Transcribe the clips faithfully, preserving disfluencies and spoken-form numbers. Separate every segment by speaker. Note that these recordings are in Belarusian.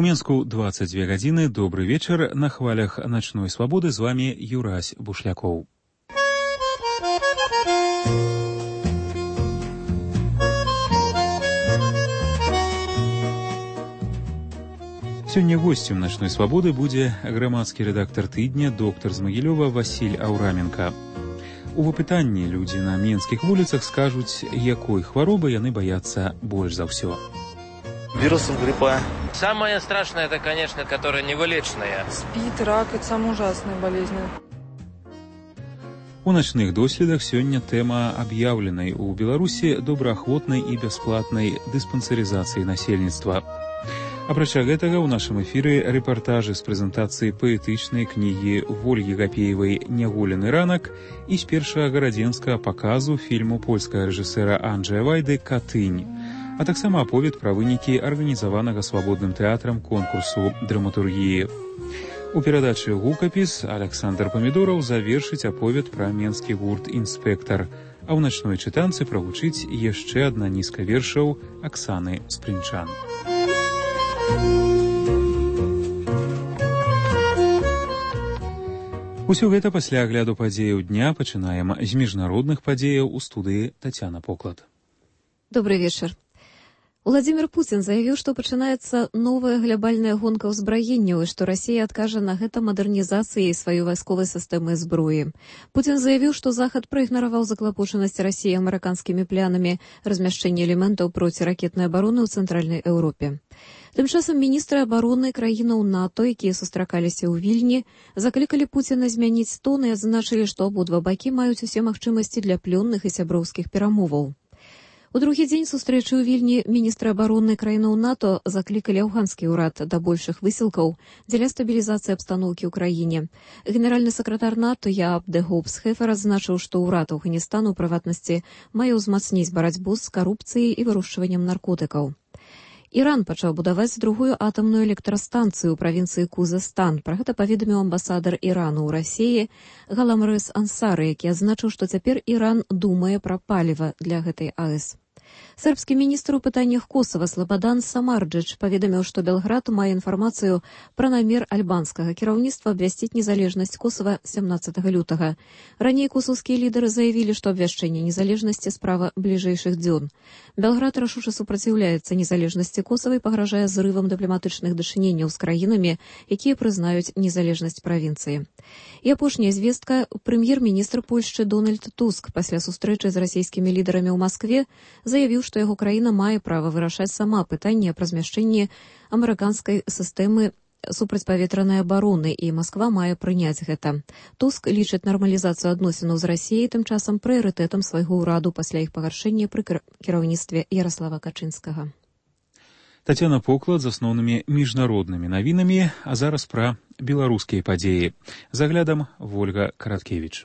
Speaker 1: Минску двадцать две гадзіны. Добрый вечер. На хвалях «Ночной свободы» с вами Юрась Бушляков. Сёння гостем «Ночной свободы» будзе грамадскі рэдактар тыдня, доктар з Магілёва Васіль Аўраменка. У выпытанні людзі на менскіх вуліцах скажуць, якой хваробы яны баяцца больш за ўсё.
Speaker 2: Вирусом гриппа.
Speaker 3: Самое страшное, это, конечно, которое невылечное.
Speaker 4: СПИД, рак – это самые ужасные болезни.
Speaker 1: У начных доследах сёння тэма аб'яўленай у Беларусі добраахвотнай і бясплатнай дыспансерызацыі насельніцтва. Апрача гэтага ў нашым эфіры рэпартажы з прэзентацыі паэтычнай кнігі Вольгі Гапеевай «Няголены ранак» і з першага гарадзенскага паказу фільму польскага рэжысэра Анджэя Вайды «Катынь», а таксама аповед пра вынікі арганізаванага свабодным тэатрам конкурсу драматургіі. У перадачы «Гукапіс» Александр Памідораў завершыць аповед пра менскі гурт «Інспектар», а ў начной чытанцы прагучыць яшчэ адна нізка вершаў Аксаны Спрынчан. Усё гэта пасля агляду падзеяў дня пачынаем з міжнародных падзеяў у студыі Тацяна Поклад.
Speaker 5: Добрый вечер. Владимир Путин заявіў, што пачынаецца новая глобальная гонка ўзбраенняў і што Расія адкажа на гэта мадэрнізацыяй сваёй вайсковай сістэмы зброі. Путин заявіў, што Захад праігнараваў заклапочанасць Расіі амерыканскімі планамі размяшчэння элементаў проціракетнай абароны ў Цэнтральнай Еўропе. Тым часам міністры абароны краінаў НАТО, якія сустракаліся ў Вільні, заклікалі Пуціна змяніць тон і адзначылі, што абодва бакі маюць усе магчымасці для плённых і сяброўскіх перамоваў. У другі дзень сустрэчы ў Вільні міністры абароны краінаў НАТО заклікалі афганскі ўрад да большых высілкаў дзеля стабілізацыі абстаноўкі ў краіне. Генеральны сакратар НАТО Яаб де Гоопс Хефер адзначыў, што ўрад Афганістану, у прыватнасці, мае ўзмацніць барацьбу з карупцыяй і вырушчваннем наркотыкаў. Іран пачаў будаваць другую атамную электрастанцыю ў правінцыі Кузестан. Пра гэта паведаміў амбасадар Ірану ў Расіі Галамрэз Ансары, які адзначыў, што цяпер Іран думае пра паліва для гэтай АЭС. Сербскі міністр у пытаннях Косава Слободан Самарджыч паведаміў, што Белград мае інфармацыю пра намер альбанскага кіраўніцтва абвясціць незалежнасць Косава сямнаццатага лютага. Раней косаўскія лідары заявілі, што абвяшчэнне незалежнасці справа бліжэйшых дзён. Белград рашуча супраціўляецца незалежнасці Косава і пагражае зрывам дыпламатычных дачыненняў з краінамі, якія прызнаюць незалежнасць правінцыі. І апошняя звестка: прэм'ер-міністр Польшчы Дональд Туск пасля сустрэчы з расійскімі лідарамі ў Маскве заявіў, што яго краіна мае права вырашаць сама пытанне аб размяшчэнні амерыканскай сістэмы супрацьпаветранай абароны, і Масква мае прыняць гэта. Туск лічыць нармалізацыю адносінаў з Расіяй тым часам прыярытэтам свайго ўраду пасля іх пагаршэння пры кіраўніцтве Яраслава Качынскага.
Speaker 1: Тацяна Поклад з асноўнымі міжнароднымі навінамі, а зараз пра беларускія падзеі. З аглядам Вольга Караткевіч.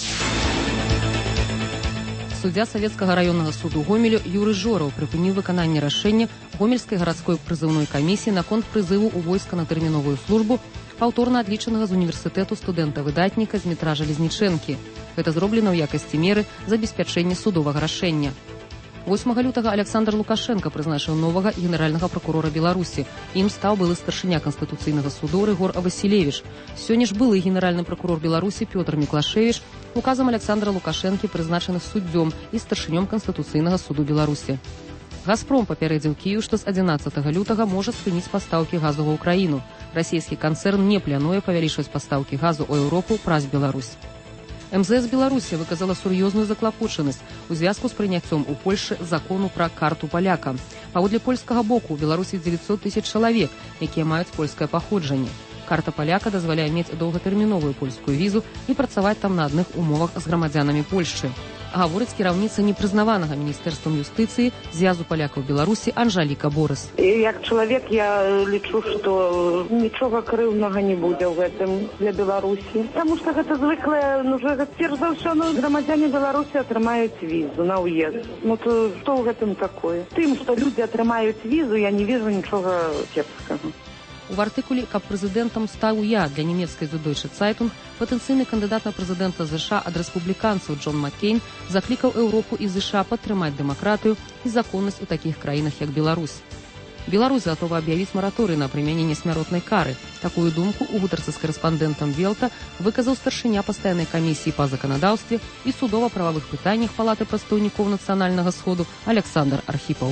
Speaker 6: Суддзя Савецкага раённага суду Гомелю Юрый Жораў прыпыніў выкананне рашэння Гомельскай гарадской прызыўной камісіі наконт прызыву ў войска на тэрміновую службу паўторна адлічанага з універсітэту студэнта-выдатніка Змітра Жалезнічэнкі. Гэта зроблена ў якасці меры забеспячэння судовага рашэння. восьмага лютага Александр Лукашенко прызначыў новага генеральнага пракурора Беларусі. Ім стаў былы старшыня Канстытуцыйнага суду Рыгор Васілевіч. Сёння ж былы генеральны пракурор Беларусі Пётр Міклашевіч указам Александра Лукашэнкі прызначаны суддзём і старшынём Канстытуцыйнага суду Беларусі. Газпром папярэдзіў Кіеў, што з адзінаццатага лютага можа спыніць пастаўкі газу ва ўкраіну. Расійскі канцэрн не плануе павялічваць пастаўкі газу ў Еўропу праз Беларусь. эм зэ эс Беларусі выказала сур'ёзную заклапочанасць у звязку з прыняццём у Польшы закону пра карту паляка. Паводле польскага боку у Беларусі дзевяцьсот тысяч чалавек, якія маюць польскае паходжанне. Карта паляка дазваляе мець доўгатэрміновую польскую візу і працаваць там на адных умовах з грамадзянамі Польшчы. Гаворыць кіраўніца непрызнаванага міністэрствам юстыцыі звязу палякаў Беларусі Анжаліка Борыс.
Speaker 7: Як чалавек я лічу, што нічога крыўнага не будзе ў гэтым для Беларусі. Таму што гэта звыклая, ну, перш за ўсё, ну, грамадзяне Беларусі атрымаюць візу на ўезд. Ну, то што ў гэтым такое? Тым, што людзі атрымаюць візу, я не вижу нічога кепскага.
Speaker 6: У артыкуле «Каб прэзідэнтам стаў я» для нямецкай Süddeutsche Zeitung патэнцыйны кандыдат на прэзідэнта ЗША ад рэспубліканцаў Джон Маккейн заклікаў Еўропу і ЗША падтрымаць дэмакратыю і законнасць у такіх краінах, як Беларусь. Беларусь готова объявить мораторий на применение смяротной кары. Такую думку у гутарцы с корреспондентом Велта выказал старшыня постоянной комиссии по законодавстве и судово-правовых пытаниях Палаты прадстаўнікоў Национального сходу Александр Архипов.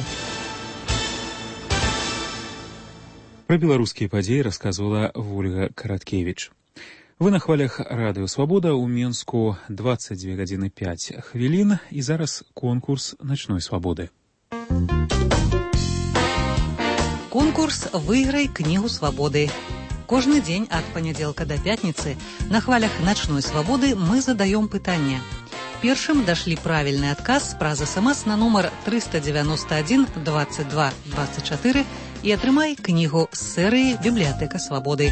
Speaker 1: Про беларускія падзеі рассказывала Вольга Караткевич. Вы на хвалях радыё «Свабода», у Менску двадцать две гадзіны пять хвілін, і зараз конкурс «Начной свабоды».
Speaker 8: Конкурс «Выиграй книгу свободы». Кожны дзень ад панядзелка до пятницы на хвалях «Ночной свободы» мы задаем пытанне. Першым дошли правильный отказ праз смс на номер триста девяносто один двадцать два двадцать четыре и атрымай книгу з серыі «Библиотека свободы».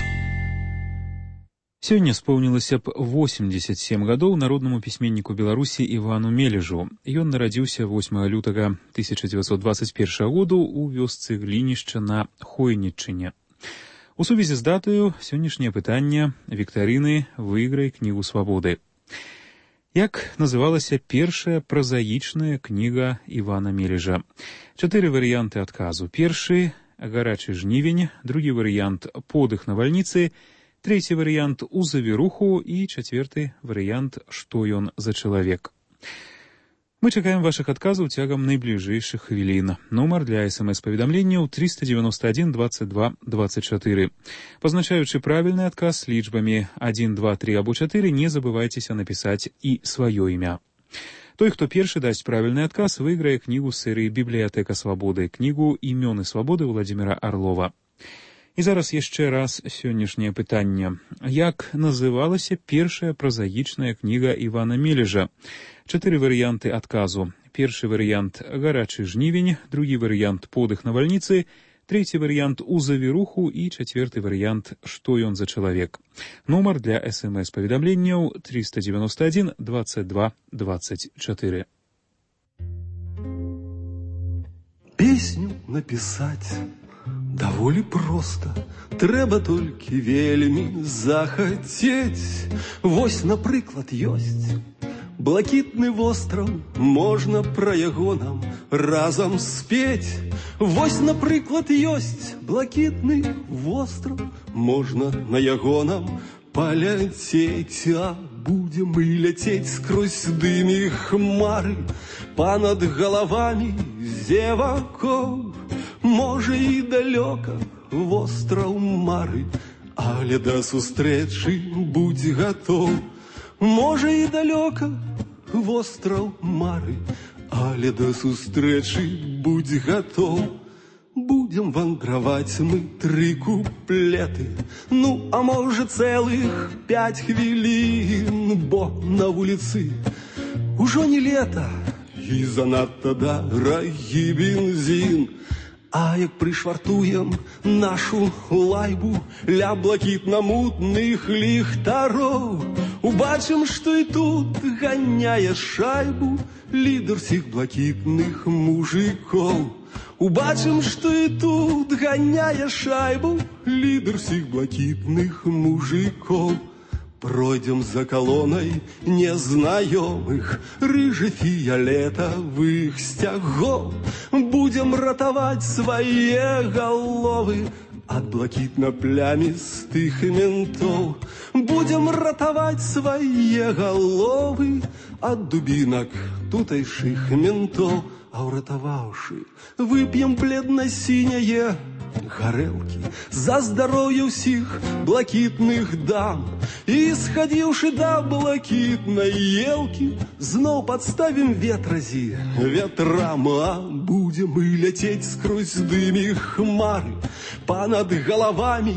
Speaker 1: Сёння споўнілася б восемьдесят семь гадоў народнаму пісьменніку Беларусі Івану Мележу. Ён нарадзіўся восьмага лютага тысяча девятьсот двадцать первого году ў вёсцы Глінішча на Хойніччыне. У сувязі з датаю сённяшняе пытанне віктарыны «Выиграй книгу свободы». Як называлася першая празаічная кніга Івана Мележа? Чатыры варыянты адказу. Першы — «Гарачы жнівень», другі варыянт — «Подых навальніцы», третий вариант «У завіруху» и четвертый вариант «Што ён за чалавек». Мы чакаем ваших адказаў цягам найбліжэйшых хвілін. Нумар для смс-паведамленняў триста девяносто один двадцать два двадцать четыре. Пазначаючы правільны адказ лічбамі один, два, три або четыре, не забывайцеся напісаць і сваё імя. Той, хто першы дасць правільны адказ, выйграе кнігу з серыі «Бібліятэка свабоды», кнігу «Імёны свабоды» Владзіміра Арлова. І зараз яшчэ раз сённяшняе пытанне. Як называлася першая празаічная кніга Івана Мележа? Чатыры варыянты адказу. Першы варыянт «Гарачы жнівень», другі варыянт «Подых навальніцы», трэці варыянт «У завіруху» і чацвёрты варыянт «Што ён за чалавек». Нумар для смс-паведамленняў триста девяносто один двадцать два двадцать четыре.
Speaker 9: Песню написать даволі проста, трэба толькі вельмі захацець. Вось, напрыклад, ёсць блакітны востраў, можна пра яго нам разам спець. Вось, напрыклад, ёсць блакітны востраў, можна на яго нам паляцець. А будем мы ляцець скрозь дым і хмары, панад галавамі зевакоў. Можа і далёка востраў мары, але да сустрэчы будь гатоў. Можа і далёка востраў мары, але да сустрэчы будь гатоў. Будем вандраваць мы тры куплеты, ну, а можа цэлых пять хвілін, бо на вуліцы ужо не лета і занадта дарагі бензін. А як прышвартуем нашу лайбу ля блакітна-мутных ліхтароў, убачым, што і тут ганяе шайбу лідар сіх блакітных мужикоў. Убачым, што і тут ганяе шайбу лідар сіх блакітных мужикоў. Пройдем за колонной незнаёмых рыжефіялетавых сцягоў. Будем ратаваць свае галовы ад блакітна-плямістых ментоў. Будем ратаваць свае галовы ад дубінак тутайшых ментоў. А ўратаваўшы, вып'ем бледна-сіняе гарэлкі за здароўе ўсіх блакітных дам. І, схадзіўшы да блакітнай елкі, зноў падставім ветразі ветрам. А будем мы ляцець скрозь дым і хмары, панад галавамі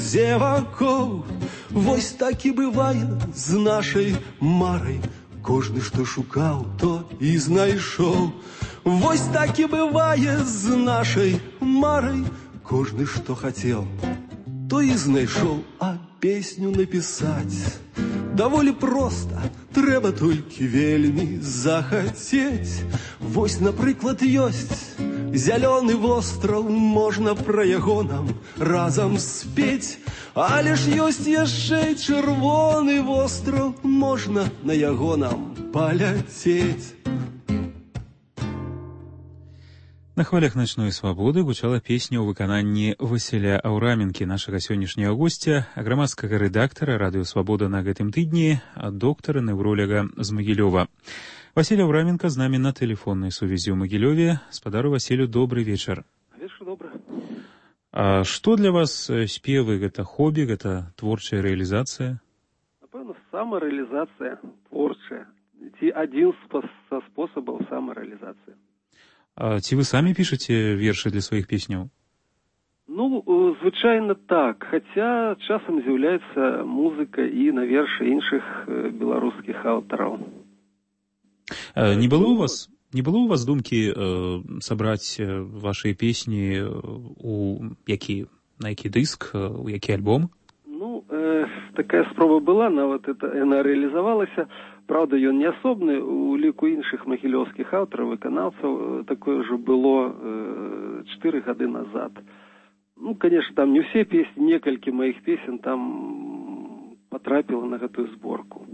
Speaker 9: зевакоў. Вось так і бывае з нашай марай, кожны, што шукаў, то і знайшоў. Вось так і бывае з нашай марай, кожны, што хацеў, то і знайшоў. А песню напісаць даволі проста, трэба толькі вельмі захацець. Вось, напрыклад, ёсць зялёны востраў, можна пра яго нам разам спець. Але ж ёсць яшчэ і чырвоны востраў, можна на яго нам паляцець.
Speaker 1: На хвалях «Ночной свабоды» гучала песня ў выкананні Васіля Аўраменкі, нашага сённяшняга госця, грамадскага рэдактара «Радыё Свабода» на гэтым тыдні, доктара-невроляга з Магілёва. Васіль Аўраменка з намі на тэлефоннай сувязі ў Магілёве. Спадару Васілю, добры вечар.
Speaker 9: Вечар добры.
Speaker 1: А што для вас спевы? Гэта хобі, гэта творчая рэалізацыя?
Speaker 9: Напэўна, самарэалізацыя творчая. Ці адзін са спосабаў самарэалізацыі.
Speaker 1: А ці вы самі пішаце вершы для сваіх песняў?
Speaker 9: Ну, звычайна так, хаця часам з'яўляецца музыка і на вершы іншых беларускіх аўтараў.
Speaker 1: А, не было у вас, не было у вас думкі э, сабраць вашыя песні у які, на які дыск, у які альбом?
Speaker 9: Ну, э, такая спроба была, нават это, яна рэалізавалася. Праўда, ён не асобны, у ліку іншых магілёўскіх аўтараў, выканаўцаў, такое ўжо было чатыры гады назад. Ну, конечно, там не ўсе песні, некалькі маіх песен там патрапіла на гэтую зборку.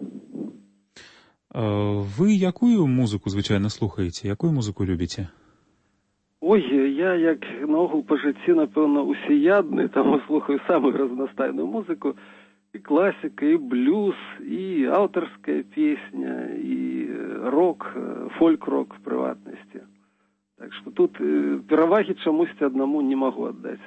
Speaker 1: А вы якую музыку звычайна слухаеце? Якую музыку любіце?
Speaker 9: Ой, я, як наогул па жыцці, напэўна, усеядны, таму слухаю самую разнастайную музыку. І класіка, і блюз, і аўтарская песня, і рок, фольк-рок в прыватнасці. Так што тут перавагі чамусьці аднаму не магу аддаць.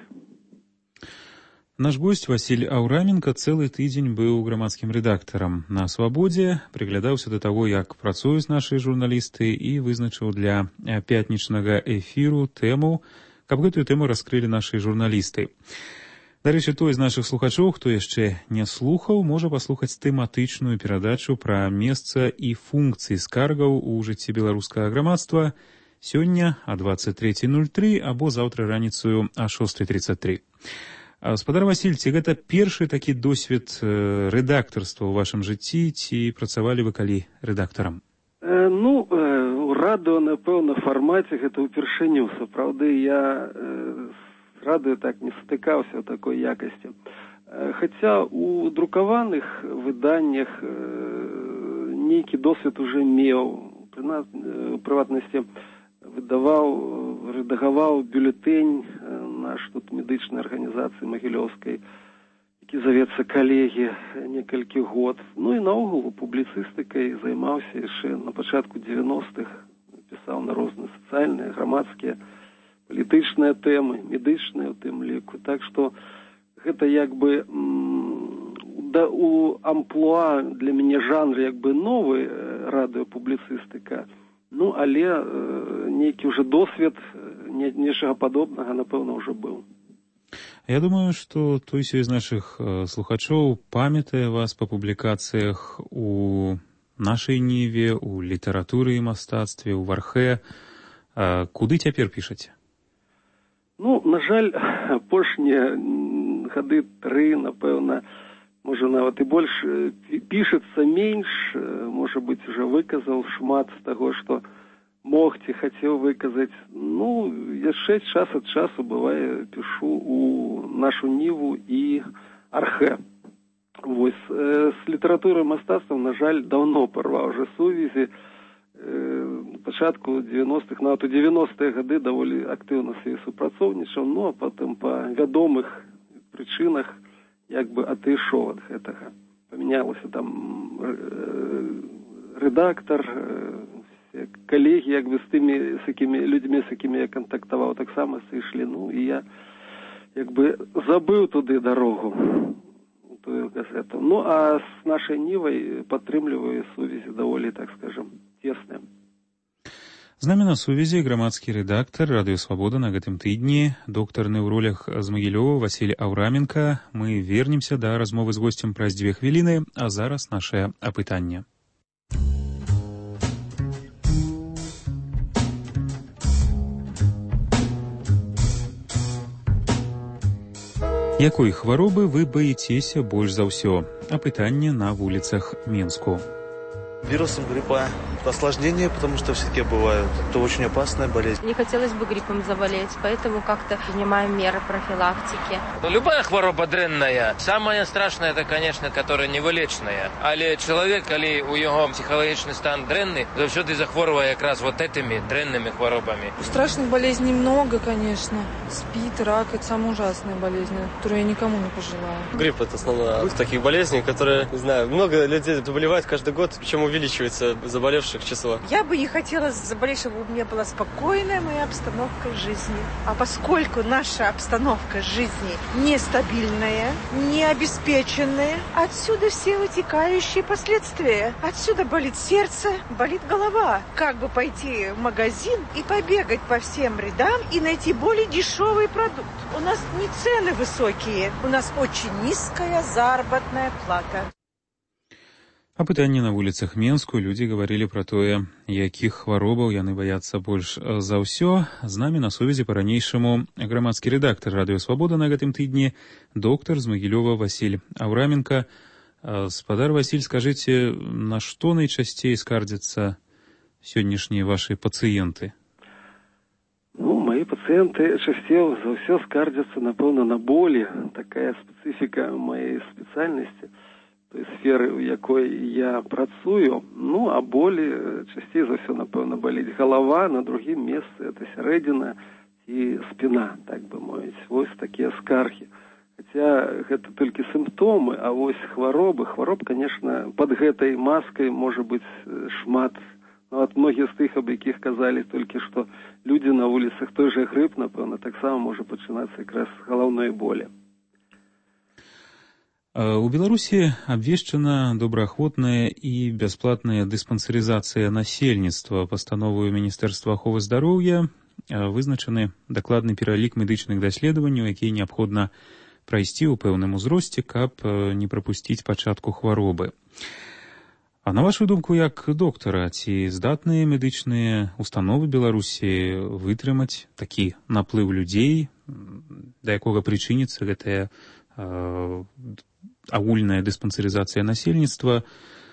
Speaker 1: Наш гость Васіль Аўраменка цэлы тыдзень быў грамадскім рэдактарам на Свабодзе, прыглядаўся да таго, як працуюць нашы журналісты, і вызначыў для пятнічнага эфіру тэму, каб гэтую тэму раскрылі нашы журналісты. Дарэчы, той з нашых слухачоў, хто яшчэ не слухаў, можа паслухаць тэматычную перадачу пра месца і функцыі скаргаў у жыцці беларускага грамадства сёння а дваццаць трэцяй нуль тры або заўтра раніцаю а шостай трыццаць тры. Спадар Васіль, ці гэта першы такі досвед рэдактарства ў вашым жыцці, ці працавалі вы калі рэдактарам?
Speaker 9: Э, ну, э, у радыё, напэўна, фармаце гэта ўпершыню. Сапраўды, я э, радыё так не сутыкаўся ў такой якасці. Хаця у друкаваных выданнях нейкі досвед уже меў. Пры нас, у прыватнасці, выдаваў, рэдагаваў бюлетэнь наш тут медычнай арганізацыі магілёўскай, які завецца «Калегі» некалькі год. Ну і наогул публіцыстыкай займаўся яшчэ на пачатку дзевяностых, пісаў на розныя сацыяльныя, грамадскія, палітычныя тэмы, медычныя ў тым ліку. Так што гэта як бы да, у амплуа для мяне жанр як бы новы радыёпубліцыстыка, ну але э, нейкі ўжо досвед не, нечага падобнага, напэўна, ўжо быў.
Speaker 1: Я думаю, што той сёй з нашых э, слухачоў памятае вас па публікацыях у нашай ніве, у літаратуры і мастацтве, у вархэ. А куды цяпер пішаце?
Speaker 9: Ну, на жаль, апошнія гады тры, напэўна, можа нават і больш, пішацца менш, можа быць, уже выказаў шмат з таго, што мог ці хацеў выказаць. Ну, яшчэ час ад часу, бывае, пішу у нашу ніву і архэ. Вось, з літаратуры мастацтва, на жаль, даўно парваў уже сувязі. Пачатку дзевяностых, нават у дзевяностыя гады даволі актыўна супрацоўнічаў, ну а потым па вядомых прычынах як бы адышоў ад гэтага. Памянялася там рэдактар, калегі як бы з тымі, з якімі людзьмі, з якімі я кантактаваў, таксама сышлі, ну і я як бы забыў туды дарогу, у тую газету. Ну а з нашай нівай падтрымліваю сувязі даволі, так скажем, тесныя.
Speaker 1: З намі на сувязі грамадскі рэдактар Радыё Свабода на гэтым тыдні, доктар-невролог з Магілёва Васіль Аўраменка. Мы вернемся да размовы з госцем праз дзве хвіліны, а зараз нашае апытанне. Якой хваробы вы баіцеся больш за ўсё? Апытанне на вуліцах Мінску.
Speaker 2: вирусом гриппа. Осложнения, потому что все-таки бывают. Это очень опасная болезнь.
Speaker 10: Не хотелось бы гриппом заболеть, поэтому как-то принимаем меры профилактики.
Speaker 3: Ну, любая хвороба дрэнная. Самое страшное, это, конечно, которая невылечная. Але человек, али у его психологичный стан дрэнный, завсёды захворывая как раз вот этими дрэнными хворобами.
Speaker 4: Страшных болезней много, конечно. СПИД, рак – это самые ужасные болезни, которые я никому не пожелаю.
Speaker 11: Грипп – это основная из таких болезней, которые, не знаю, много людей заболевают каждый год, причем увеличивается заболевших число.
Speaker 12: Я бы не хотела заболеть, чтобы у меня была спокойная моя обстановка жизни. А поскольку наша обстановка жизни нестабильная, необеспеченная, отсюда все вытекающие последствия. Отсюда болит сердце, болит голова. Как бы пойти в магазин и побегать по всем рядам и найти более дешевый продукт. У нас не цены высокие, у нас очень низкая заработная плата.
Speaker 1: Апытанне на вуліцах Менску людзі гаварылі пра тое, якіх хваробаў яны баяцца больш за ўсё. З намі на сувязі па-ранейшаму грамадскі рэдактар Радыё Свабода на гэтым тыдні, доктар з Магілёва Васіль Аўраменка. Спадар Васіль, скажыце, на што найчасцей скардзяцца сённяшнія вашы пацыенты?
Speaker 9: Ну, мои пациенты часцей за ўсё скардзяцца, напэўна, на болі. Такая специфика моей спецыяльнасці. Той сферы, у якой я працую, ну, а болі часцей за ўсё, напэўна, баліць галава, на другім месцы это сярэдзіна і спіна, так бы мовіць. Вось такія скаргі. Хаця гэта толькі сімптомы, а вось хваробы, хвароб, конечно, пад гэтай маскай можа быць шмат. Ну, от многіх з тых, аб якіх казалі толькі што людзі на вуліцах, той же грып, напэўна, таксама можа пачынацца якраз з галаўной болі.
Speaker 1: У Беларусі абвешчана добраахвотная і бясплатная дыспансерызацыя насельніцтва. Пастановою Міністэрства аховы здароўя вызначаны дакладны пералік медычных даследаванняў, якія неабходна прайсці ў пэўным узросце, каб не прапусціць пачатку хваробы. А на вашу думку, як доктара, ці здатныя медычныя установы Беларусі вытрымаць такі наплыў людзей, да якога прычыніцца гэтая агульная дыспансерызацыя насельніцтва?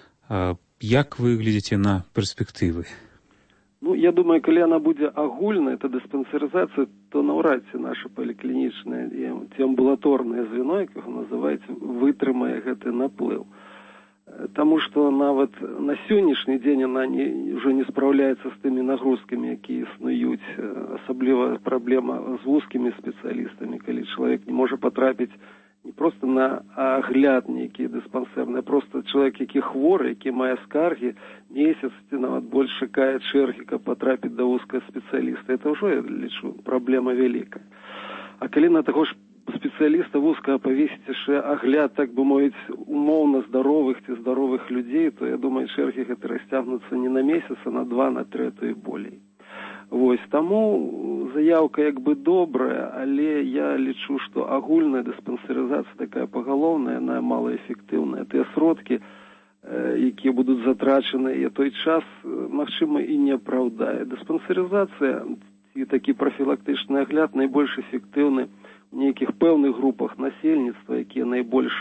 Speaker 1: Як вы глядзіце на перспектывы?
Speaker 9: Ну, я думаю, калі яна будзе агульная, эта дыспансерызацыя, то наўрад ці наша паліклінічнае ці амбулаторнае звено, як яго называюць, вытрымае гэты наплыў. Таму што нават на сённяшні дзень яна не, ўжо не спраўляецца з тымі нагрузкамі, якія існуюць. Асабліва праблема з вузкімі спецыялістамі, калі чалавек не можа патрапіць не просто на агляд нейкі дыспансерны, а просто чалавек, які хворы, які мае скаргі, месяц ці нават больш чакае чэргі, каб патрапіць да вузкага спецыяліста. Это ўжо, я лічу, праблема вялікая. А калі на таго ж спецыяліста вузкага павесіць яшчэ агляд, так бы мовіць, умоўна здаровых ці здаровых людзей, то, я думаю, чэргі гэта расцягнуцца не на месяц, а на два, на тры, а то і болей. Вось, таму заяўка як бы добрая, але я лічу, што агульная дыспансерызацыя такая пагалоўная, яна малаэфектыўная. Тыя сродкі, якія будуць затрачаны, і той час, магчыма, і не апраўдае. Дыспансерызацыя і такі прафілактычны агляд найбольш эфектыўны у нейкіх пэўных групах насельніцтва, якія найбольш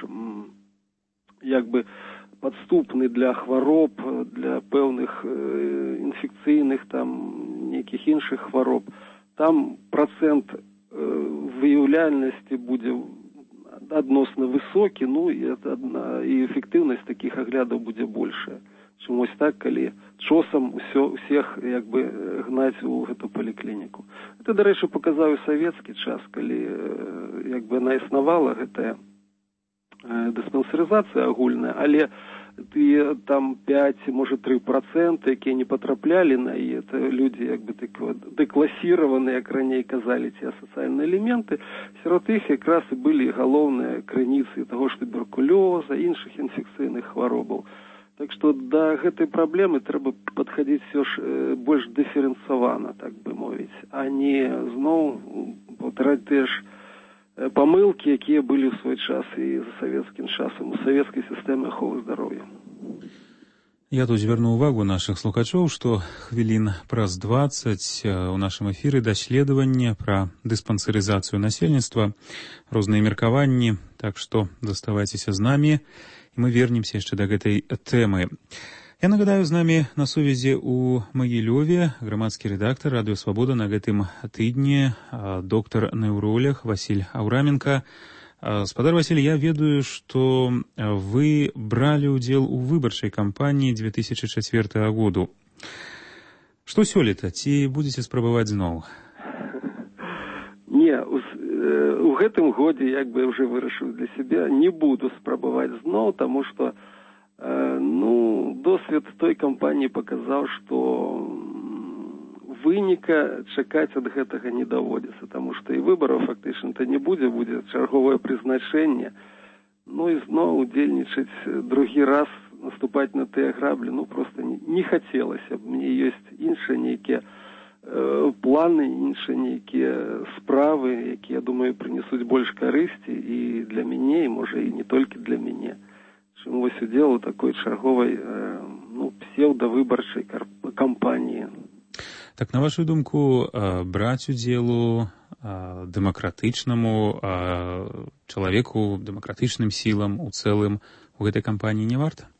Speaker 9: як бы падступны для хвароб, для пэўных э, інфекцыйных, там, нейкіх іншых хвароб. Там працэнт э, выяўляльнасці будзе адносна высокі, ну і, адна, і эфектыўнасць такіх аглядаў будзе большая. Чым вось так, калі часам усё, усіх як бы гнаць у гэту паліклініку. Это, дарэчы, паказаў і савецкі час, калі э, як бы яна існавала, гэтая дыспансерызацыя агульная, але тыя там пять, можа тры працэнты, якія не патраплялі на яе, это людзі як бы так дэкласіраваныя, як раней казалі, ці асацыяльныя элементы, сярод іх якраз і былі галоўныя крыніцы таго ж туберкулёза, іншых інфекцыйных хваробаў. Так што да гэтай праблемы трэба падхадзіць все ж больш дыферэнцавана, так бы мовіць, а не зноў паўтараць тыя ж памылкі, якія былі ў свой час і за савецкім часам у савецкай сістэме аховы здароўя.
Speaker 1: Я тут звярну ўвагу нашых слухачоў, што хвілін праз дваццаць у нашым эфіры даследаванне пра дыспансерызацыю насельніцтва, розныя меркаванні, так што заставайцеся з намі, і мы вернемся яшчэ да гэтай тэмы. Я нагадаю, з намі на сувязі ў Магілёве грамадскі рэдактар Радыё Свабода на гэтым тыдні, доктар-неўролог Васіль Аўраменка. Спадар Васіль, я ведаю, што вы бралі ўдзел у выбарчай кампаніі две тысячы чацвёртага году. Што сёлета? Ці будзеце спрабаваць зноў?
Speaker 9: Не, у, у гэтым годзе, як бы я ўжо вырашыў для сябе, не буду спрабаваць зноў, таму што э, ну, досвед той кампаніі паказаў, што выніка чакаць ад гэтага не даводзіцца, таму што і выбараў фактычна-то не будзе, будзе чарговае прызначэнне. Ну і зноў удзельнічаць другі раз, наступаць на тыя граблі, ну проста не, не хацелася б. Мне ёсць іншыя нейкія э, планы, іншыя нейкія справы, якія, я думаю, прынесуць больш карысці і для мяне, і можа і не толькі для мяне. Чым вось удзел у такой чарговай э, ну, псеўдавыбарчай кампаніі.
Speaker 1: Так, на вашу думку, браць удзелу дэмакратычнаму чалавеку, дэмакратычным сілам у цэлым у гэтай кампаніі не варта?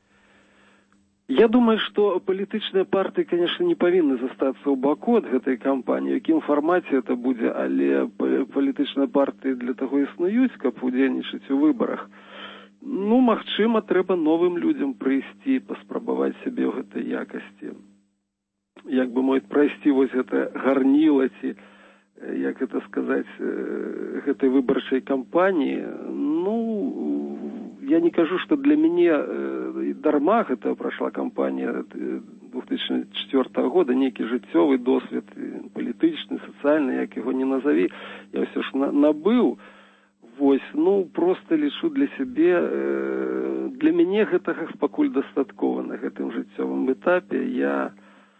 Speaker 9: Я думаю, што палітычныя партыі, конечно, не павінны застацца ў баку ад гэтай кампаніі, у якім фармаце это будзе, але палітычныя партыі для таго існуюць, каб удзельнічаць у выбарах. Ну, магчыма, трэба новым людзям прыйсці, паспрабаваць сябе ў гэтай якасці. Як бы мой прайсці вось гэта гарніла ці, як гэта сказаць, гэтай выбарчай кампаніі, ну, я не кажу, што для мяне дарма гэта прайшла кампанія две тысячы чацвёртага года, нейкі жыццёвы досвед, палітычны, сацыяльны, як яго не назаві, я ўсё ж набыў. Вось, ну, проста лічу для сябе, для мяне гэтага пакуль дастаткова на гэтым жыццёвым этапе. Я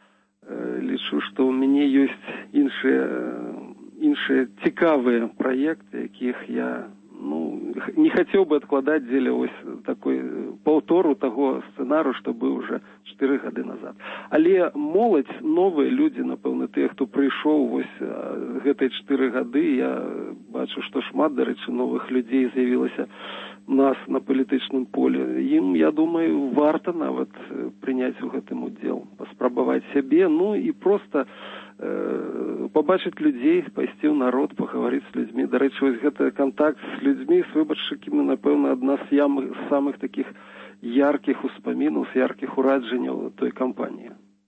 Speaker 9: лічу, што ў мяне ёсць іншыя, іншыя цікавыя праекты, якіх я ну, не хацеў бы адкладаць дзеля ось такой паўтору таго сцэнару, што быў уже чатыры гады назад. Але моладзь, новыя людзі, напэўна, тыя, хто прыйшоў вось гэтыя чатыры гады, я бачу, што шмат, дарэчы, новых людзей з'явілася нас на палітычным поле. Ім, я думаю, варта нават прыняць у гэтым удзел, паспрабаваць сябе, ну і проста э, пабачыць людзей, пайсці ў народ, пагаварыць з людзьмі. Дарэчы, вось гэты кантакт з людзьмі, з выбаршчыкамі, напэўна, адна з ямых, самых такіх яркіх успамінаў, з яркіх ураджанняў той кампаніі.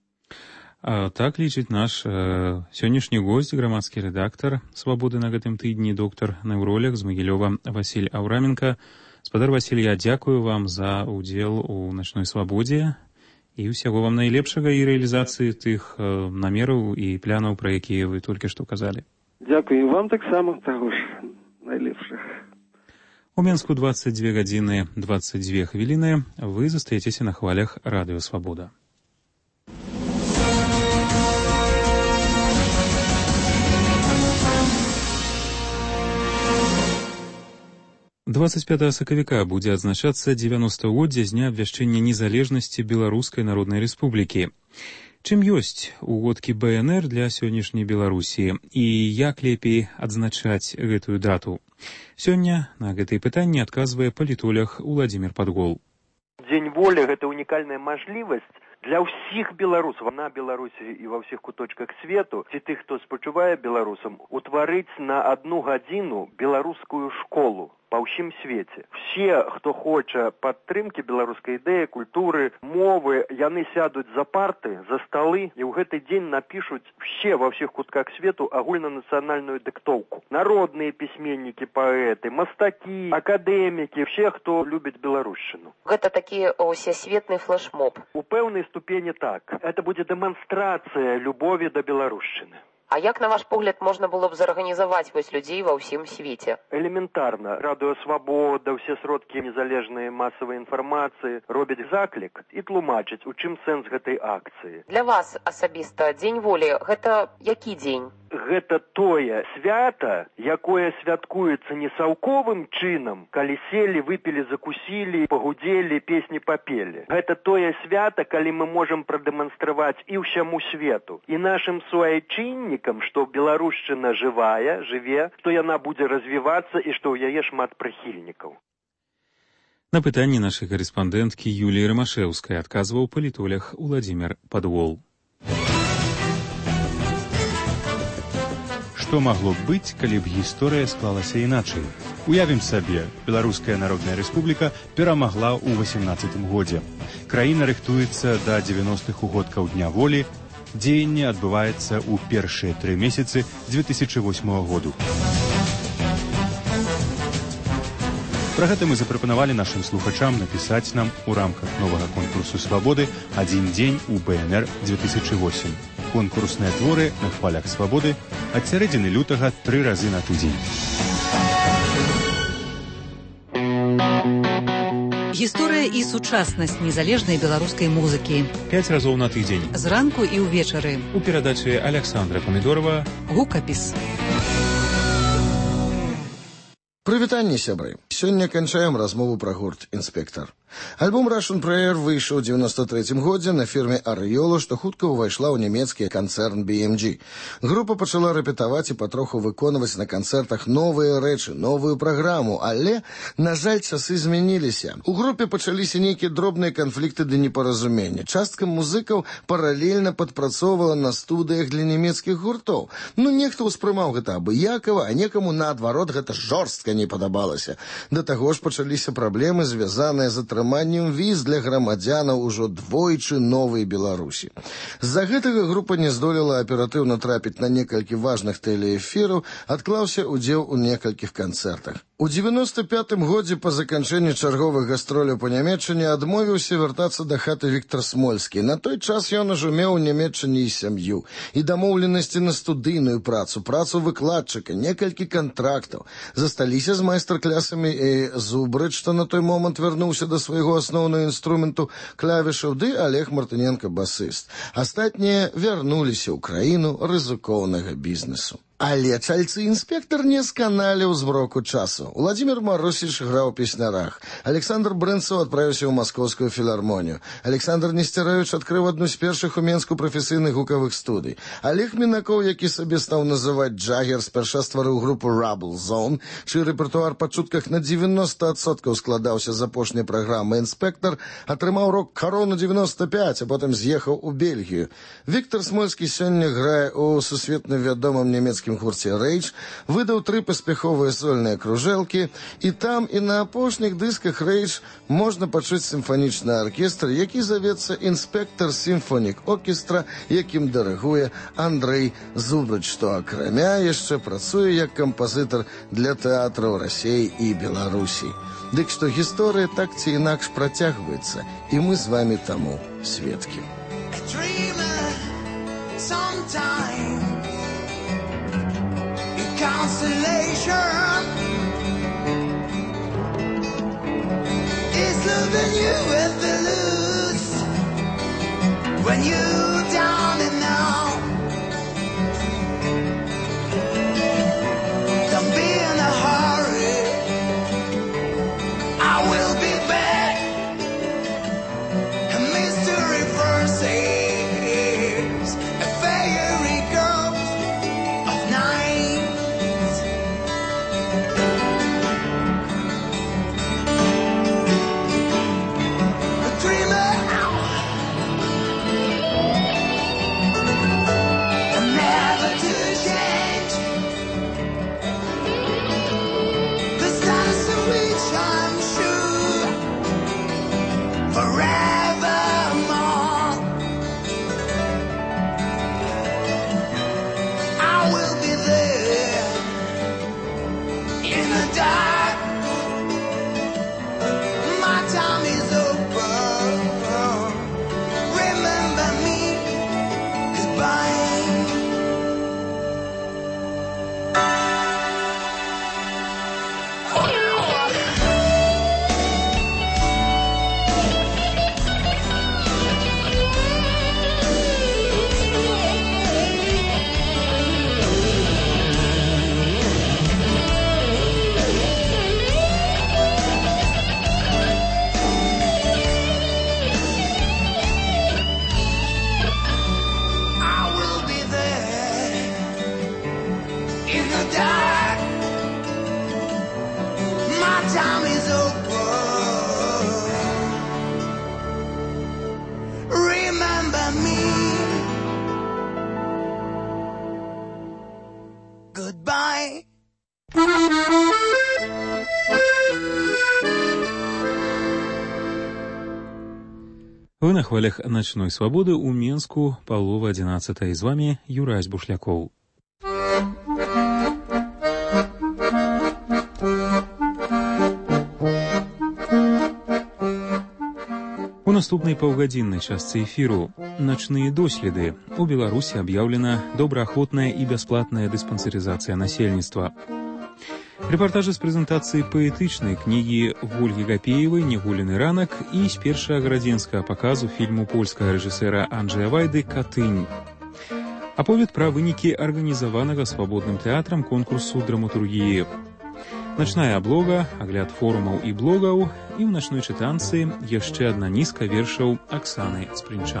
Speaker 1: А, так лічыць наш э, сённяшні госць, грамадскі рэдактар «Свабоды» на гэтым тыдні, доктар-неўролог з Магілёва Васіль Аўраменка. Спадар Васіль, я дзякую вам за ўдзел у начной свабодзе і ўсяго вам найлепшага і рэалізацыі тых э, намераў і планаў, пра якія вы толькі што казалі.
Speaker 9: Дзякую вам таксама таго ж найлепшых.
Speaker 1: У Менску двадцать две гадзіны двадцать две хвіліны. Вы застаецеся на хвалях Радыё Свабода. двадцать пятага сакавіка будзе адзначацца дзевяностагоддзе з дня абвяшчэння незалежнасці Беларускай Народнай Рэспублікі. Чым ёсць угодкі бэ эн эр для сённяшняй Беларусі і як лепей адзначаць гэтую дату? Сёння на гэтыя пытанні адказвае палітолог Уладзімір Падгол.
Speaker 13: Дзень волі – гэта унікальная мажлівасць для ўсіх беларусаў на Беларусі і ва ўсіх куточках свету, ці тых, хто спачувае беларусам, утварыць на адну гадзіну беларускую школу па ўсім свеце. Все, хто хоча падтрымкі беларускай ідэі, культуры, мовы, яны сядуць за парты, за сталы і ў гэты дзень напішуць все ва ўсіх кутках свету агульнанацыянальную дыктоўку. Народныя пісьменнікі, паэты, мастакі, акадэмікі, все, хто любіць беларушчыну.
Speaker 14: Гэта такі усесветны флешмоб.
Speaker 13: У пэўнай ступені так. Это будзе дэманстрацыя любові да беларушчыны.
Speaker 14: А як, на ваш погляд, можна было б зарганізаваць вось людзей ва ўсім свеце?
Speaker 13: Элементарна. Радыё Свабода, ўсе сродкі незалежнай масавай інфармацыі робяць заклік і тлумачаць, у чым сэнс гэтай акцыі.
Speaker 14: Для вас асабіста дзень волі – гэта які дзень?
Speaker 13: Гэта тое свята, якое святкуецца не саўковым чынам, калі селі, выпілі, закусілі, пагудзелі, песні папелі. Гэта тое свята, калі мы можам прадэманстраваць і ўсяму свету, і нашым суайчыннікам, што беларушчына жывая, жыве, што яна будзе развівацца і што ў яе шмат прыхільнікаў.
Speaker 1: На пытанні нашай карэспандэнткі Юліі Рамашэўскай адказваў палітолог Уладзімір Падвол.
Speaker 15: Што магло б быць, калі б гісторыя склалася іначай? Уявім сабе, Беларуская Народная Рэспубліка перамагла ў васемнаццатым годзе. Краіна рыхтуецца да дзевяностых угодкаў Дня волі. Дзеянне адбываецца ў першыя тры месяцы дзве тысячы восьмага году. Пра гэта мы запрапанавалі нашым слухачам напісаць нам у рамках новага конкурсу «Свабоды» «Адзін дзень у бэ эн эр дзве тысячы восем». Конкурсныя творы на хвалях свабоды ад сярэдзіны лютага тры разы на тыдзень.
Speaker 8: Гісторыя і сучаснасць незалежнай беларускай музыкі.
Speaker 1: Пяць разоў на тыдзень.
Speaker 8: Зранку і ўвечары.
Speaker 1: У перадачы Александра Памідорова.
Speaker 8: Гукапіс.
Speaker 16: Прывітанне, сябры. Сёння канчаем размову пра гурт «Інспектар». Альбом «Russian Prayer» выйшаў у дзевяносто трэцім годзе на фірме «Арыёла», што хутка ўвайшла ў нямецкі канцэрн би эм джі. Група пачала рэпетаваць і патроху выконваць на канцэртах новыя рэчы, новую праграму, але, на жаль, часы змяніліся. У групе пачаліся нейкія дробныя канфлікты ды непаразумення. Частка музыкаў паралельна падпрацоўвала на студыях для нямецкіх гуртоў. Ну, нехта ўспрымаў гэта абыякава, а некаму, наадварот, гэта жорстка не падабалася. Да таго ж пачаліся праблемы, звязаныя з атрыманнем віз для грамадзянаў ужо двойчы новай Беларусі. З-за гэтага група не здолела аператыўна трапіць на некалькі важных тэлеэфіраў, адклаўся удзел у некалькіх канцэртах. У дзевяносто пятым годзе па заканчэнні чарговых гастроляў па Нямецчыне адмовіўся вяртацца да хаты Віктар Смольскі. На той час ён ужо меў у Нямецчыне і сям'ю, і дамоўленасці на студыйную працу, працу выкладчыка, некалькі кантрактаў. Засталіся з майстар-клясамі і Зубрыч, што на той момант вярнуўся да свайго асноўнага інструменту клавішаў, ды Олег Мартыненко басыст. Астатнія вярнуліся ў краіну рызыкоўнага бізнесу. Але чальцы «Інспектар» не сканаліў зброку часу. Уладзімір Марусіч граў у песнярах. Александр Брэнцаў адправіўся ў маскоўскую філармонію. Александр Несцяровіч адкрыў адну з першых у Менску прафесійных гукавых студый. Олег Мінакоў, які сабе стаў называць Джаггер, спярша стварыў групу Rubble Zone, чый рэпертуар па чутках на дзевяносто адсоткаў складаўся з апошняй праграмы «Інспектар», атрымаў рок-карону девяносто пять, а потым з'ехаў у Бельгію. Віктар Смольскі сёння грае ў сусветна вядомым нямецкім гурце «Рейдж», выдаў тры паспяховыя сольныя кружэлкі, і там і на апошніх дысках «Рейдж» можна пачуць сімфанічны аркестр, які завецца «Інспектар Сімфонік Оркестра», якім дырыгуе Андрэй Зубрыч, што акрамя яшчэ працуе як кампазітар для тэатраў Расіі і Беларусі. Дык што гісторыя так ці інакш працягваецца, і мы з вамі таму сведкі.
Speaker 17: Constellation is loving you with the loose when you're down and out. Don't be in a hurry, I will be back. A mystery verses, a fairy ghost of night. I will
Speaker 1: Вы на хвалях «Ночной свободы» у Менску, полова одиннадцатая. С вами Юрась Бушляков. У наступнай паўгадзіннай частцы эфіру «Начныя доследы». У Беларусі аб'яўлена добраахвотная і бясплатная дыспансерызацыя насельніцтва. Рэпартажы з прэзентацыі паэтычнай кнігі Вольгі Гапеевай «Негулены ранак» і з першага градзенскага паказу фільму польскага рэжысэра Анджэя Вайды «Катынь». Аповед пра вынікі арганізаванага свабодным тэатрам конкурсу драматургіі. Начная аблога, агляд форумаў і блогаў, і ў начной чытанцы яшчэ адна нізка вершаў Аксаны Спрынчан.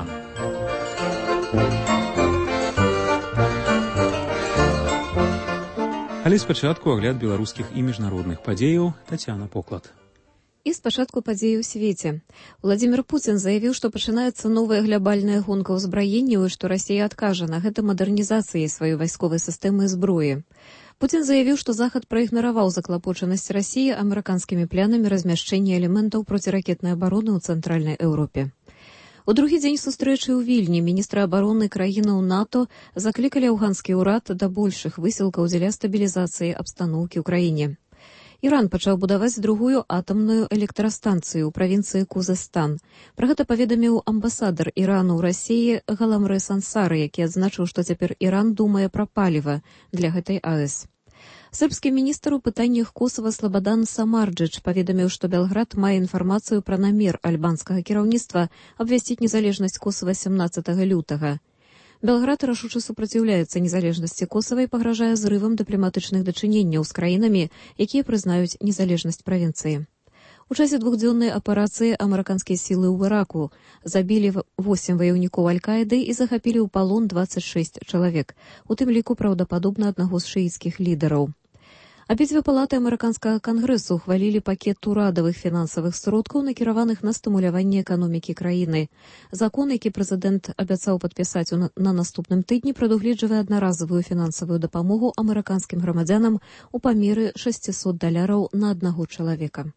Speaker 1: Але спачатку агляд беларускіх і міжнародных падзеяў. Тацяна Поклад.
Speaker 5: І спачатку падзеі ў свеце. Владзімір Пуцін заявіў, што пачынаецца новая глябальная гонка ўзбраенняў і што Расія адкажа на гэта мадэрнізацыяй сваёй вайсковай сістэмы зброі. Пуцін заявіў, што Захад праігнараваў заклапочанасць Расіі амерыканскімі планамі размяшчэння элементаў проціракетнай абароны ў Цэнтральнай Еўропе. У другі дзень сустрэчы ў Вільні міністры абароны краінаў НАТО заклікалі афганскі ўрад да большых высілкаў дзеля стабілізацыі абстаноўкі ў краіне. Іран пачаў будаваць другую атамную электрастанцыю ў правінцыі Кузестан. Пра гэта паведаміў амбасадар Ірану ў Расіі Галамрэ Сансары, які адзначыў, што цяпер Іран думае пра паліва для гэтай АЭС. Сербскі міністр у пытаннях Косава Слабадан Самарджыч паведаміў, што Белград мае інфармацыю пра намер альбанскага кіраўніцтва абвясціць незалежнасць Косава сямнаццатага лютага. Белград рашуча супраціўляецца незалежнасці Косава і пагражае зрывам дыпламатычных дачыненняў з краінамі, якія прызнаюць незалежнасць правінцыі. У часе двухдзённай аперацыі амерыканскія сілы ў Іраку забілі восем ваяўнікоў Аль-Каіды і захапілі ў палон дваццаць шэсць чалавек, у тым ліку праўдападобна аднаго з шыіцкіх лідараў. Абедзве палаты амерыканскага кангрэсу ухвалілі пакет урадавых фінансавых сродкаў, накіраваных на стымуляванне эканомікі краіны. Закон, які прэзідэнт абяцаў падпісаць на наступным тыдні, прадугледжвае аднаразовую фінансавую дапамогу амерыканскім грамадзянам у памеры шэсцьсот даляраў на аднаго чалавека.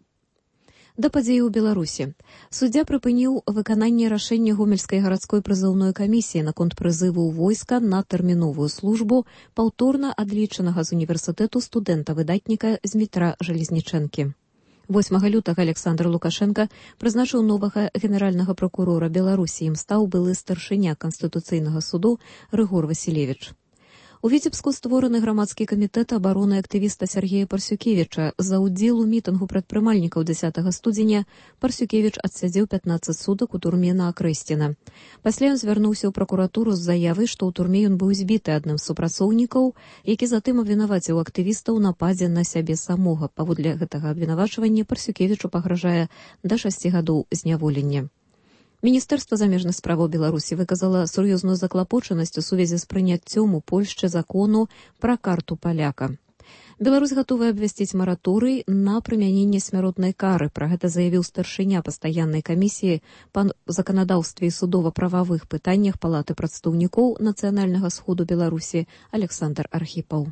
Speaker 5: Да падзеі ў Беларусі. Суддзя прыпыніў выкананне рашэння Гомельскай гарадской прызыўной камісіі наконт прызыву ў войска на тэрміновую службу паўторна адлічанага з універсітэту студэнта-выдатніка Змітра Жалезнічэнкі. восьмага лютага Александр Лукашенко прызначыў новага генеральнага пракурора Беларусі. Ім стаў былы старшыня Канстытуцыйнага суду Рыгор Васілевіч. У Віцебску створаны грамадскі камітэт абароны актывіста Сергея Парсюкевіча. За ўдзел у мітынгу прадпрымальнікаў дзесятага студзеня Парсюкевіч адсядзеў пятнаццаць сутак у турме на Акрэсціна. Пасля ён звярнуўся ў пракуратуру з заявай, што ў турме ён быў збіты адным з супрацоўнікаў, які затым абвінаваціў актывіста ў нападзе на сябе самога. Паводле гэтага абвінавачвання Парсюкевічу пагражае да шасці гадоў зняволення. Міністэрства замежных справаў Беларусі выказала сур'ёзную заклапочанасць у сувязі з прыняццём у Польшчы закону пра карту паляка. Беларусь гатовая абвясціць мараторый на прымяненне смяротнай кары. Пра гэта заявіў старшыня пастаяннай камісіі па заканадаўстве і судова-прававых пытаннях Палаты прадстаўнікоў Нацыянальнага сходу Беларусі Александр Архіпаў.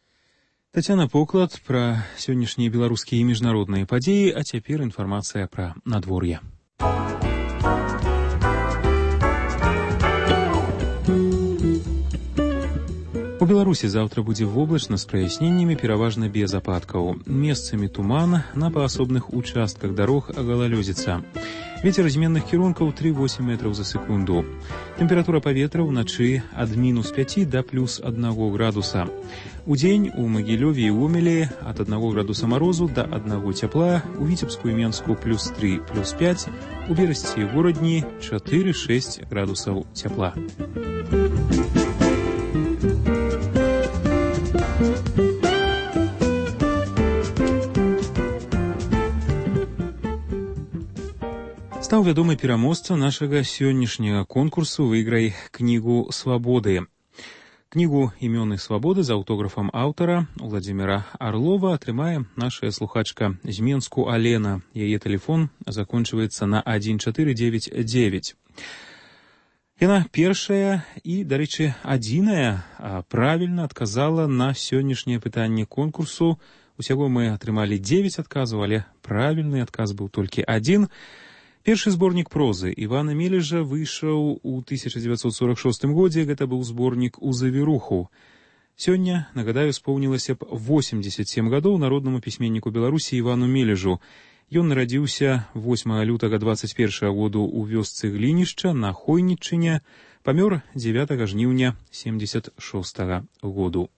Speaker 1: Тацяна Поклад пра сённяшнія беларускія і міжнародныя падзеі, а цяпер інфармацыя пра надвор'е. У Беларусі заўтра будзе воблачна з праясненнямі, пераважна без ападкаў. Месцамі туман, на паасобных участках дарог галалёдзіца. Вецер зменных кірункаў тры восемь метраў за секунду. Тэмпература паветра ўначы ад мінус пяці да плюс аднаго градуса. Удзень у Магілёве і Гомелі ад аднаго градуса марозу да аднаго цяпла, у Віцебску і Менску плюс тры, плюс пяць, у Берасці і Горадні чатыры шэсць градусаў цяпла. Стаў вядомы пераможца нашага сённяшняга конкурсу «Выйграй кнігу свабоды». Кнігу «Імёны свабоды» з аўтографам аўтара Владзіміра Арлова атрымае нашая слухачка з Менску Алена. Яе тэлефон закончваецца на адзін чатыры дзевяць дзевяць. Яна першая і, дарэчы, адзіная правільна адказала на сённяшняе пытанне конкурсу. Усяго мы атрымалі дзевяць адказаў, але правільны адказ быў толькі адзін. Першы зборнік прозы Івана Мележа выйшаў у тысяча дзевяцьсот сорок шостым годзе, гэта быў зборнік «У завіруху». Сёння, нагадаю, споўнілася б восемьдесят семь гадоў народнаму пісьменніку Беларусі Івану Мележу. Ён нарадзіўся восьмага лютага дваццаць першага году ў вёсцы Глінішча на Хойніччыне, памёр дзевятага жніўня семьдесят шостага году.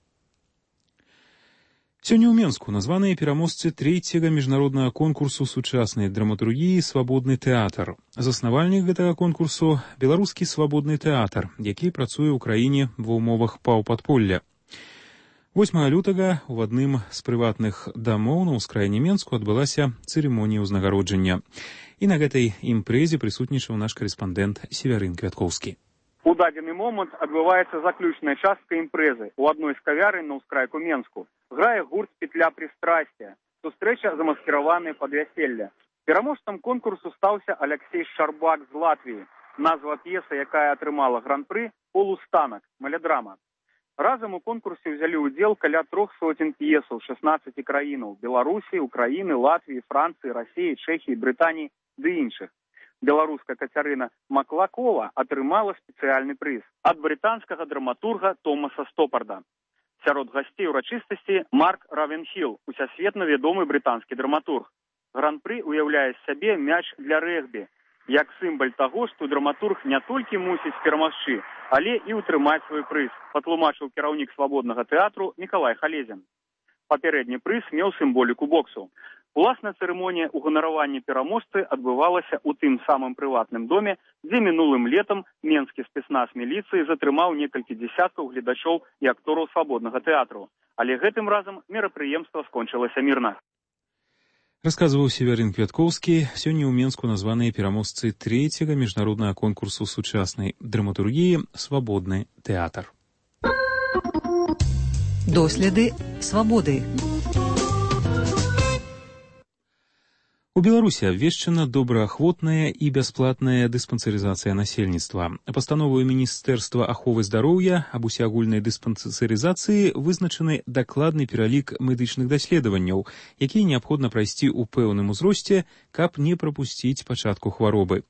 Speaker 1: Сёння ў Менску названыя пераможцы трэцяга міжнароднага конкурсу сучаснай драматургіі «Свабодны тэатр». Заснавальнік гэтага конкурсу – беларускі свабодны тэатр, які працуе ў краіне ва ўмовах паўпадполля. восьмага лютага ў адным з прыватных дамоў на ўскраіне Менску адбылася цырымонія ўзнагароджання. І на гэтай імпрэзе прысутнічаў наш карэспандэнт Севярын Квяткоўскі.
Speaker 18: У дадзены момант адбываецца заключная частка імпрэзы ў адной з кавярань на ўскрайку Менску. Грае гурт «Петля пристрастия». Сустрэча замаскіраваная пад вяселле. Пераможцам конкурсу стаўся Аляксей Шарбак з Латвіі. Назва п'есы, якая атрымала гран-пры «Полустанак» мелодрама. Разам у конкурсе ўзялі ўдзел каля трох сотен п'есаў шестнаццати краінаў: Беларусі, Украіны, Латвіі, Францыі, Расіі, Чэхіі, Брытаніі ды іншых. Беларуска Кацярына Маклакова атрымала спецыяльны прыз ад брытанскага драматурга Томаса Стопарда. Сярод гасцей урачыстасці Марк Равенхіл, усесветна вядомы брытанскі драматург. Гран-пры уяўляе з сябе мяч для рэгбі, як сімвал таго, што драматург не толькі мусіць перамагчы, але і ўтрымаць свой прыз, патлумачыў кіраўнік свабоднага тэатру Мікалай Халезін. Папярэдні прыз меў сімволіку боксу. Уласна цырымонія ўганаравання пераможцы адбывалася ў тым самым прыватным доме, дзе мінулым летам менскі спецназ міліцыі затрымаў некалькі дзесяткаў гледачоў і актораў свабоднага тэатру. Але гэтым разам мерапрыемства скончылася мірна.
Speaker 1: Расказваў Севярын Квяткоўскі. Сёння ў Менску названыя пераможцы трэцяга міжнароднага конкурсу сучаснай драматургіі «Свабодны тэатр».
Speaker 8: Доследы свабоды.
Speaker 1: У Беларусі абвешчана добраахвотная і бясплатная дыспансерызацыя насельніцтва. Пастановаю Міністэрства аховы здароўя аб усеагульнай дыспансерызацыі вызначаны дакладны пералік медычных даследаванняў, якія неабходна прайсці ў пэўным узросце, каб не прапусціць пачатку хваробы.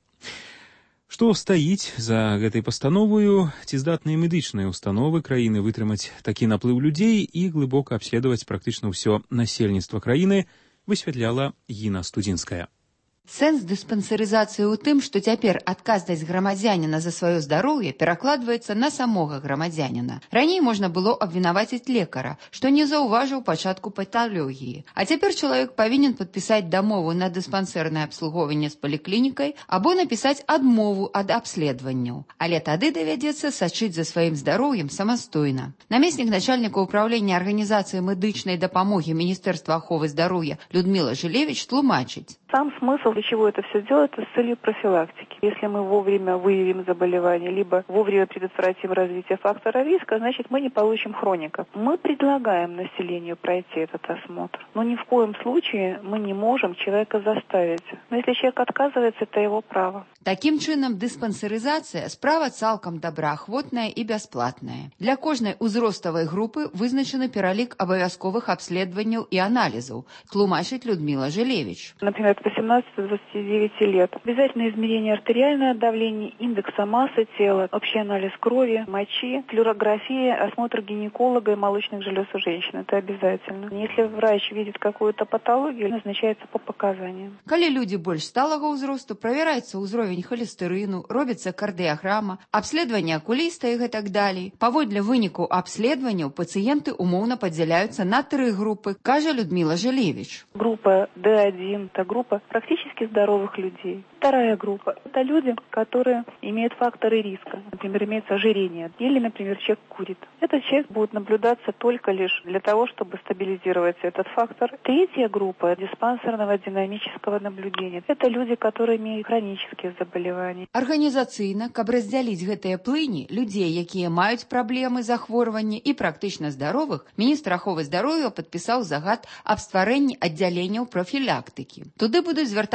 Speaker 1: Што стаіць за гэтай пастановаю? Ці здатныя медычныя установы краіны вытрымаць такі наплыў людзей і глыбока абследаваць практычна ўсё насельніцтва краіны, высвятляла Гіна Студзінская.
Speaker 19: Сэнс дыспансерызацыі ў тым, што цяпер адказнасць грамадзяніна за сваё здароўе перакладваецца на самога грамадзяніна. Раней можна было абвінаваціць лекара, што не заўважыў пачатку паталогіі. А цяпер чалавек павінен падпісаць дамову на дыспансернае абслугоўванне з паліклінікай або напісаць адмову ад абследаванняў. Але тады давядзецца сачыць за сваім здароўем самастойна. Намеснік начальніка ўпраўлення арганізацыі медычнай дапамогі Міністэрства аховы здароўя Людмила Жилевич тлумачыць.
Speaker 20: Сам смысл, для чего это все делается, с целью профилактики. Если мы вовремя выявим заболевание, либо вовремя предотвратим развитие фактора риска, значит, мы не получим хроника. Мы предлагаем населению пройти этот осмотр, но ни в коем случае мы не можем человека заставить. Но если человек отказывается, это его право.
Speaker 19: Таким чынам, дыспансерызацыя справа цалкам добраахвотная і бясплатная. Для кожнай узроставай групы вызначаны пералік абавязковых абследаванняў і аналізаў, тлумачыць Людмила Жилевич.
Speaker 20: Например, от восемнадцати до двадцати девяти лет. Обязательно измерение артериального давления, индекса массы тела, общий анализ крови, мочи, флюорография, осмотр гинеколога и молочных желез у женщин. Это обязательно. Если врач видит какую-то патологию, назначается по показаниям.
Speaker 19: Калі люди больш сталага ўзросту, правяраецца ўзровень холестерыну, робіцца кардыяграма, абследаванне акуліста і гэтак далей. Паводле выніку абследаванняў пацыенты умоўна падзяляюцца на тры групы, кажа Людмила Жилевич.
Speaker 20: Группа Д один – это группа практически здоровых людей. Вторая группа – это люди, которые имеют факторы риска. Например, имеется ожирение или, например, человек курит. Этот человек будет наблюдаться только лишь для того, чтобы стабилизировать этот фактор. Третья группа – диспансерного динамического наблюдения. Это люди, которые имеют хронические заболевания.
Speaker 19: Арганізацыйна, каб раздзяліць гэтыя плыні, людзей, якія маюць праблемы захворвання і практычна здаровых, міністр аховы здароўя падпісаў загад аб стварэнні аддзяленняў профілактыкі. Туды будуць звяртацца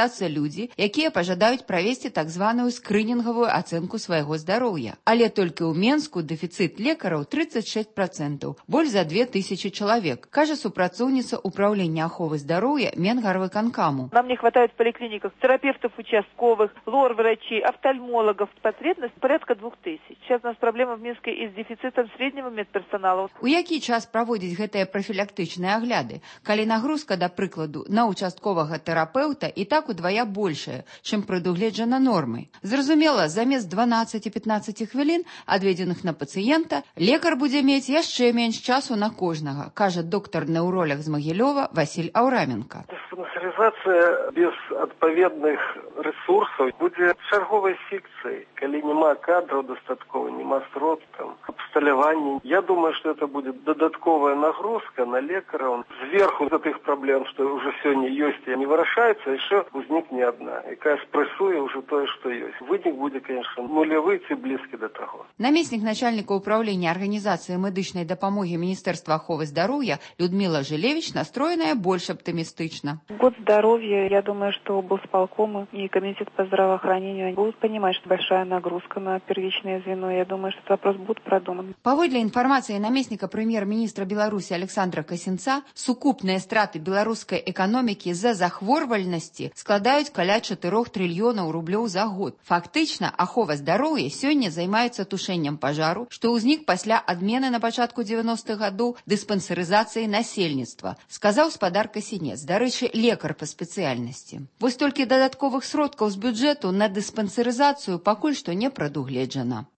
Speaker 19: з'яўляцца людзі, якія пажадаюць правесці так званую скрынінгавую ацэнку свайго здароўя. Але толькі ў Менску дэфіцыт лекараў тридцать шесть процентов, больш за две тысячи чалавек, кажа супрацоўніца управлення аховы здароўя Менгарвыканкаму.
Speaker 20: Нам не хватает в поликлиниках терапевтов участковых, лор-врачей, офтальмологов. Потребность порядка двух тысяч. Сейчас у нас проблема в Минске и с дефицитом среднего медперсонала.
Speaker 19: У які час праводзіць гэтыя прафілактычныя агляды, калі нагрузка, да прыкладу, на участковага тэрапеўта і так удвая большая, чым прадугледжана нормай. Зразумела, замест дванаццаць-пятнаццаць хвілін, адведзеных на пацыента, лекар будзе мець яшчэ менш часу на кожнага, кажа доктар-неўролог з Магілёва Васіль Аўраменка.
Speaker 9: Дыспансерызацыя без адпаведных ресурсаў будзе чарговай фікцыяй, калі няма кадраў дастаткова, няма сродкаў, абсталявання. Я думаю, что это будет додатковая нагрузка на лекараў. Зверху за тых проблем, что уже сегодня есть и не вырашается, еще возникне одна, якая спрессует уже то, что есть. Вынік будет, конечно, нулевый и близкий до того.
Speaker 19: Намеснік начальника управления организации медычной дапамоги Министерства аховы здароўя Людмила Жилевич настроенная больше оптимистично.
Speaker 20: Год здоровья, я думаю, что облсполкомы и комитет по здравоохранению будут понимать, что большая нагрузка на первичное звено. Я думаю, что этот вопрос будет продуман.
Speaker 19: Паводле информации наместника премьер-министра Беларуси Александра Касінца, сукупные страты белорусской экономики за захворвальности складаюць каля чатырох триллионов рублёў за год. Фактично, ахова здароўя сёння займаецца тушэннем пажару, што ўзнік пасля адмены на пачатку девяностых гадоў дыспансерызацыі насельніцтва, сказаў спадар Касінец, дарэчы, лекар па спецыяльнасці. Вось толькі дадатковых сродкаў з бюджэту на дыспансерызацыю пакуль што не прадугледжана.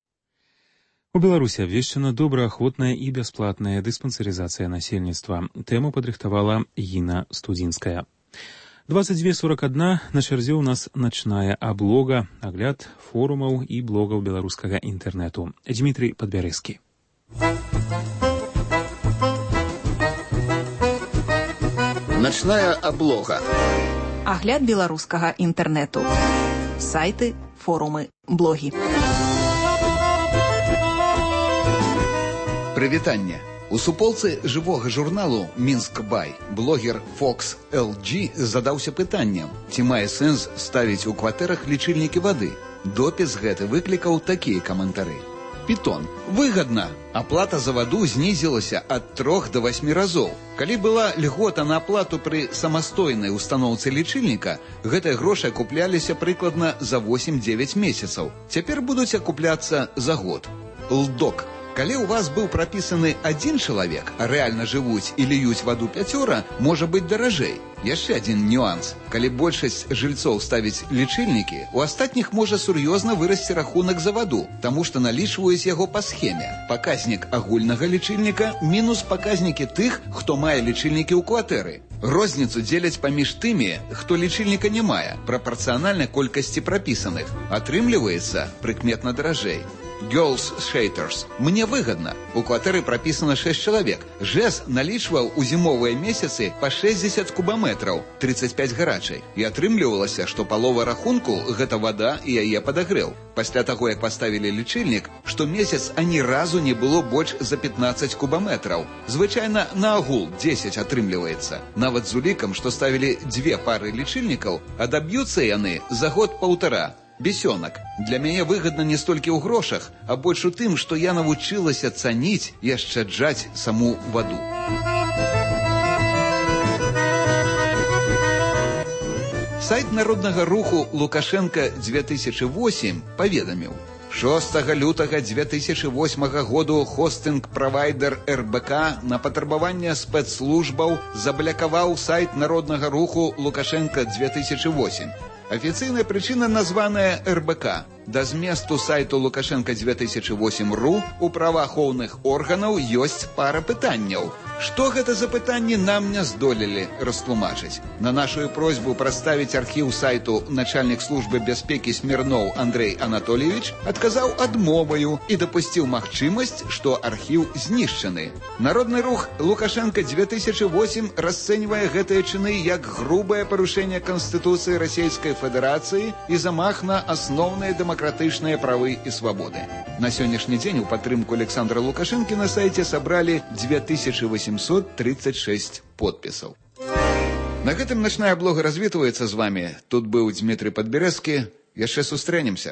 Speaker 1: У Беларусі абвешчана добраахвотная і бясплатная дыспансерызацыя насельніцтва. Тэму падрыхтавала Гіна Студзінская. двадцать две сорок одна на чарзе ў нас начная аблога, агляд форумаў і блогаў беларускага інтэрнэту. Дмітрий Падбярэзкі.
Speaker 21: Начная аблога.
Speaker 22: Агляд беларускага інтэрнэту. Сайты, форумы, блогі.
Speaker 21: Прывітанне. У суполцы жывога журналу «Мінск Бай» блогер Фокс эл джі задаўся пытаннем, ці мае сэнс ставіць у кватэрах лічыльнікі вады. Допіс гэты выклікаў такія каментары. Пітон. Выгадна. Аплата за ваду знізілася ад трох да васьмі разоў. Калі была льгота на аплату пры самастойнай устаноўцы лічыльніка, гэтыя грошы акупляліся прыкладна за восемь-дзевяць месяцаў. Цяпер будуць акупляцца за год. Лдок. Калі ў вас быў прапісаны адзін чалавек, а рэальна жывуць і ліюць ваду пяцёра, можа быць даражэй. Яшчэ адзін нюанс. Калі большасць жыльцоў ставіць лічыльнікі, у астатніх можа сур'ёзна вырасці рахунак за ваду, таму што налічваюць яго па схеме. Паказнік агульнага лічыльніка мінус паказнікі тых, хто мае лічыльнікі ў кватэры. Розніцу дзеляць паміж тымі, хто лічыльніка не мае, прапарцыянальна колькасці прапісаных. Атрымліваецца прыкметна даражэй. Girls Shaders. Мне выгодно. У кватэры прапісана шэсць чалавек. ЖЭС налічваў у зімовыя месяцы па шэсцьдзесят кубаметраў, тридцать пять гарачай. І атрымлівалася, што палова рахунку – гэта вада і яе падагрэў. Пасля таго, як паставілі лічыльнік, што месяц ані разу не было больш за пятнадцать кубаметраў. Звычайна на агул дзесяць атрымліваецца. Нават з улікам, што ставілі дзве пары лічыльнікаў, а даб'юцца яны за год-паўтара. Бесёнак. Для мяне выгадна не столькі ў грошах, а больш у тым, што я навучылася цаніць і ашчаджаць саму ваду. Сайт народнага руху Лукашенка две тысячи восемь паведаміў. шостага лютага две тысячи восьмага году хостынг-правайдер эр бэ ка на патрабаванне спецслужбаў заблакаваў сайт народнага руху Лукашенка две тысячи восемь. Афіцыйная прычына названая эр бэ ка. Да зместу сайту Лукашенка две тысячи восемь ру у праваахоўных органаў ёсць пара пытанняў. Што гэта за пытанні, нам не здолелі растлумачыць. На нашу просьбу праставіць архіў сайту начальнік службы бяспекі Смірноў Андрей Анатольевич адказаў адмоваю і дапусціў магчымасць, што архіў знішчаны. Народны рух Лукашенка две тысячи восемь расцэньвае гэтыя чыны як грубае парушэнне Канстытуцыі Расійскай Федэрацыі і замах на асноўныя дэмакратычныя правы і свабоды. На сённяшні дзень у падтрымку Александра Лукашэнкі на сайце сабралі две тысячи восемьсот тридцать шесть подпісаў. На гэтым начная блога развітваецца з вами. Тут быў Дмітрий Падбярэзкі. Яшчэ сустрэнемся.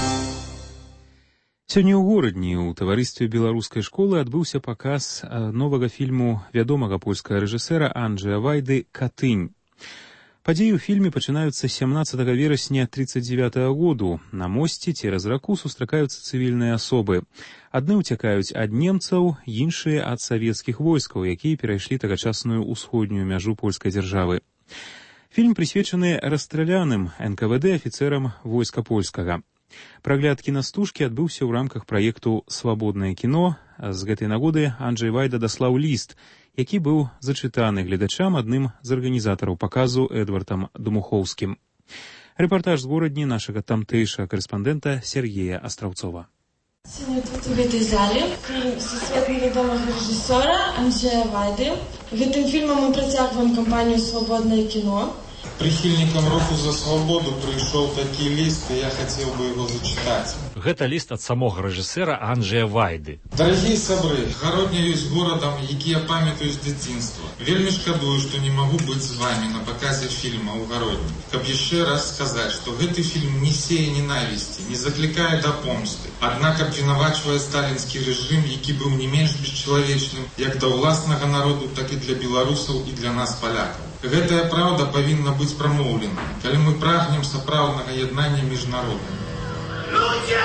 Speaker 1: Сёння ў горадні ў таварыстве беларускай школы адбыўся паказ новага фільму вядомага польскага рэжысэра Анджэя Вайды «Катынь». Падзеі ў фільме пачынаюцца сямнаццатага верасня тридцать девятого году. На мосце цераз раку сустракаюцца цывільныя асобы. Адны ўцякаюць ад немцаў, іншыя ад савецкіх войскаў, якія перайшлі тагачасную ўсходнюю мяжу польскай дзяржавы. Фільм прысвечаны расстраляным эн ка вэ дэ афіцэрам войска польскага. Прагляд кінастужкі адбыўся ў рамках праекту «Свабоднае кіно». З гэтай нагоды Анджэй Вайда даслаў ліст, які быў зачытаны гледачам адным з арганізатараў паказу Эдвардам Думухоўскім. Рэпартаж з горадні нашага тамтэйшага карэспандэнта Сергея Астраўцова.
Speaker 6: Сёння тут у гэтай зале фільм сусветна вядомага рэжысёра Анджэя Вайды. Гэтым фільмам мы працягваем кампанію «Свабоднае кіно».
Speaker 7: Прихильникам руху за свободу прийшов такий лист, і я хотів би його зачитати.
Speaker 23: Гэта лист ад самога рэжысэра Анджэя Вайды.
Speaker 7: Дарагія сябры, гародня ёсць горадам, які я памятаю з дзяцінства. Вельмі шкадую, што не магу быць з вами на паказе фільма ў гародні. Каб яшчэ раз сказаць, што гэты фільм не сее ненавісці, не заклікае да помсты, аднак абвінавачвае сталінскі рэжым, які быў не менш бесчалавечным як да ўласнага народу, так і для беларусаў і для нас, палякаў. Гэтая праўда павінна быць прамоўлена, калі мы прагнем сапраўднага яднання між народамі.
Speaker 17: Ludzie!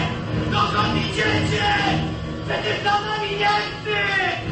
Speaker 17: Dokąd idziecie? Przecież za nami Niemcy!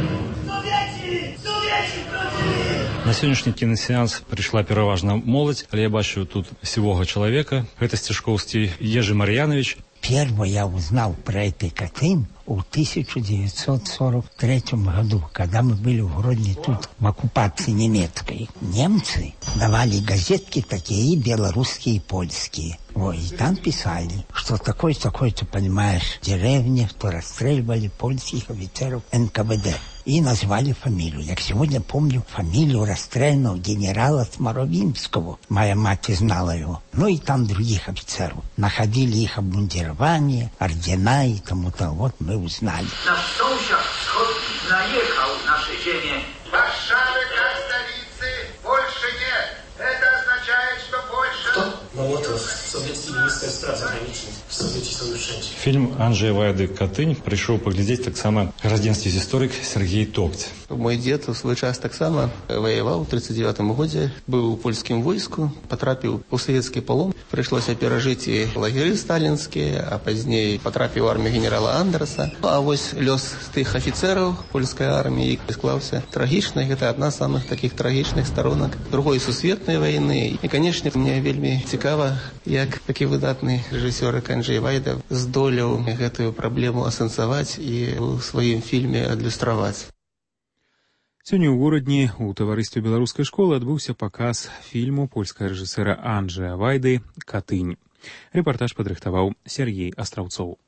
Speaker 17: Sowieci! Sowieci wkroczyli!
Speaker 23: На сённяшні кінасеанс прыйшла пераважна моладзь, але я бачу тут сівога чалавека. Гэта сцішкоўскі Ежи Марьянович.
Speaker 24: Первое я узнал про это «Катынь» в тысяча девятьсот сорок третьем году, когда мы были в Гродне тут в оккупации немецкой. Немцы давали газетки такие, белорусские и польские. Ой, и там писали, что такой-такой-то, понимаешь, деревня, что расстреливали польских офицеров эн ка вэ дэ. И назвали фамилию. Я сегодня помню фамилию расстрелянного генерала Сморовинского. Моя мать знала его. Ну и там других офицеров. Находили их обмундирование, ордена и тому-то. Вот мы узнали.
Speaker 17: Наш сосед вschodni наехал в нашей земле. Варшавы как столицы больше нет. Это означает, что больше...
Speaker 25: Кто? Молотов, советский министр стран заграничных. Советі są już wszędzie.
Speaker 23: Фільм Анджэя Вайды «Катынь» прыйшоў паглядзець таксама грамадзянскі гісторык Сергей Токць.
Speaker 26: Мой дзед у свой час таксама ваяваў у тридцать девятом годзе, быў у польскім войску, патрапіў у савецкі палон. Прыйшлося перажыць і лагеры сталінскія, а пазней патрапіў у армію генерала Андерса. А вось лёс тых афіцэраў польскай арміі склаўся трагічна. Гэта адна з самых такіх трагічных сторонак другой сусветнай вайны. І, канешне, мне вельмі цікава, як такі выдатны рэжысёр Анджэй Вайда здолеў гэтую праблему асэнсаваць і ў сваім фільме адлюстраваць.
Speaker 1: Сёння ў горадні у таварыстве беларускай школы адбыўся паказ фільму польскага рэжысэра Анджэя Вайды «Катынь». Рэпартаж падрыхтаваў Сергей Астраўцоў.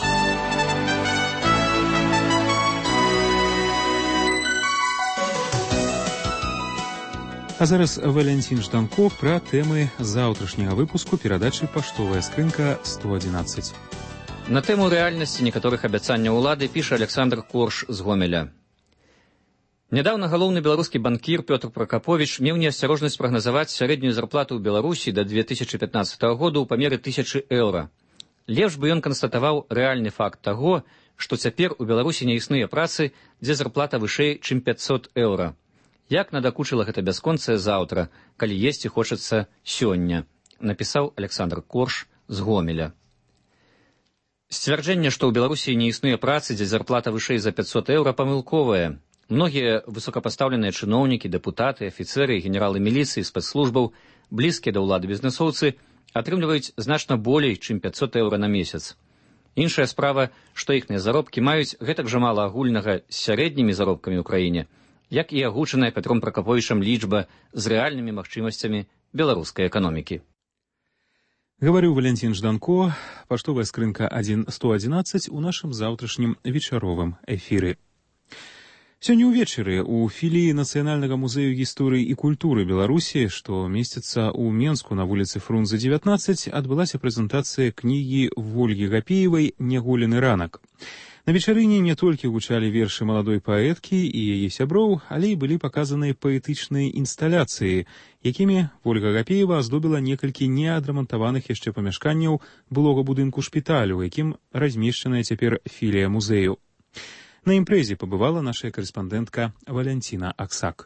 Speaker 1: А зараз Валянцін Жданко пра тэмы заўтрашняга выпуску перадачы «Паштовая скрынка сто одиннадцать».
Speaker 27: На тэму рэальнасці некаторых абяцанняў улады піша Александр Корш з Гомеля. Нядаўна галоўны беларускі банкір Пётр Пракаповіч меў неасцярожнасць прагназаваць сярэднюю зарплату ў Беларусі да две тысячы пятнадцатого году ў памеры тысячы еўра. Лепш бы ён канстатаваў рэальны факт таго, што цяпер у Беларусі не існуе працы, дзе зарплата вышэй, чым пятьсот еўра. Як надакучыла гэта бясконцае заўтра, калі есці хочацца сёння, напісаў Александр Корш з Гомеля. Сцвярджэнне, што ў Беларусі не існуе працы, дзе зарплата вышэй за пятьсот еўра, памылковае. Многія высокапастаўленыя чыноўнікі, дэпутаты, афіцэры, генералы міліцыі, спецслужбаў, блізкія да ўлады бізнэсоўцы атрымліваюць значна болей, чым пятьсот еўра на месяц. Іншая справа, што іхныя заробкі маюць гэтак жа мала агульнага з сярэднімі заробкамі ў краіне, як і агучаная Пятром Пракаповічам лічба з рэальнымі магчымасцямі беларускай эканомікі.
Speaker 1: Гаварыў Валянцін Жданко, паштовая скрынка сто одиннадцать у нашым заўтрашнім вечаровым эфіры. Сёння ўвечары у філіі Нацыянальнага музею гісторыі і культуры Беларусі, што месціцца ў Менску на вуліцы Фрунзе дзевятнаццаць, адбылася прэзентацыя кнігі Вольгі Гапеевай «Няголены ранак». На вечарыне не толькі гучалі вершы маладой паэткі і яе сяброў, але і былі паказаныя паэтычныя інсталяцыі, якімі Вольга Гапеева аздобіла некалькі неадрамантаваных яшчэ памяшканняў былога будынку шпіталю, у якім размешчаная цяпер філія музею. На імпрэзе пабывала наша карэспандэнтка Валянціна Аксак.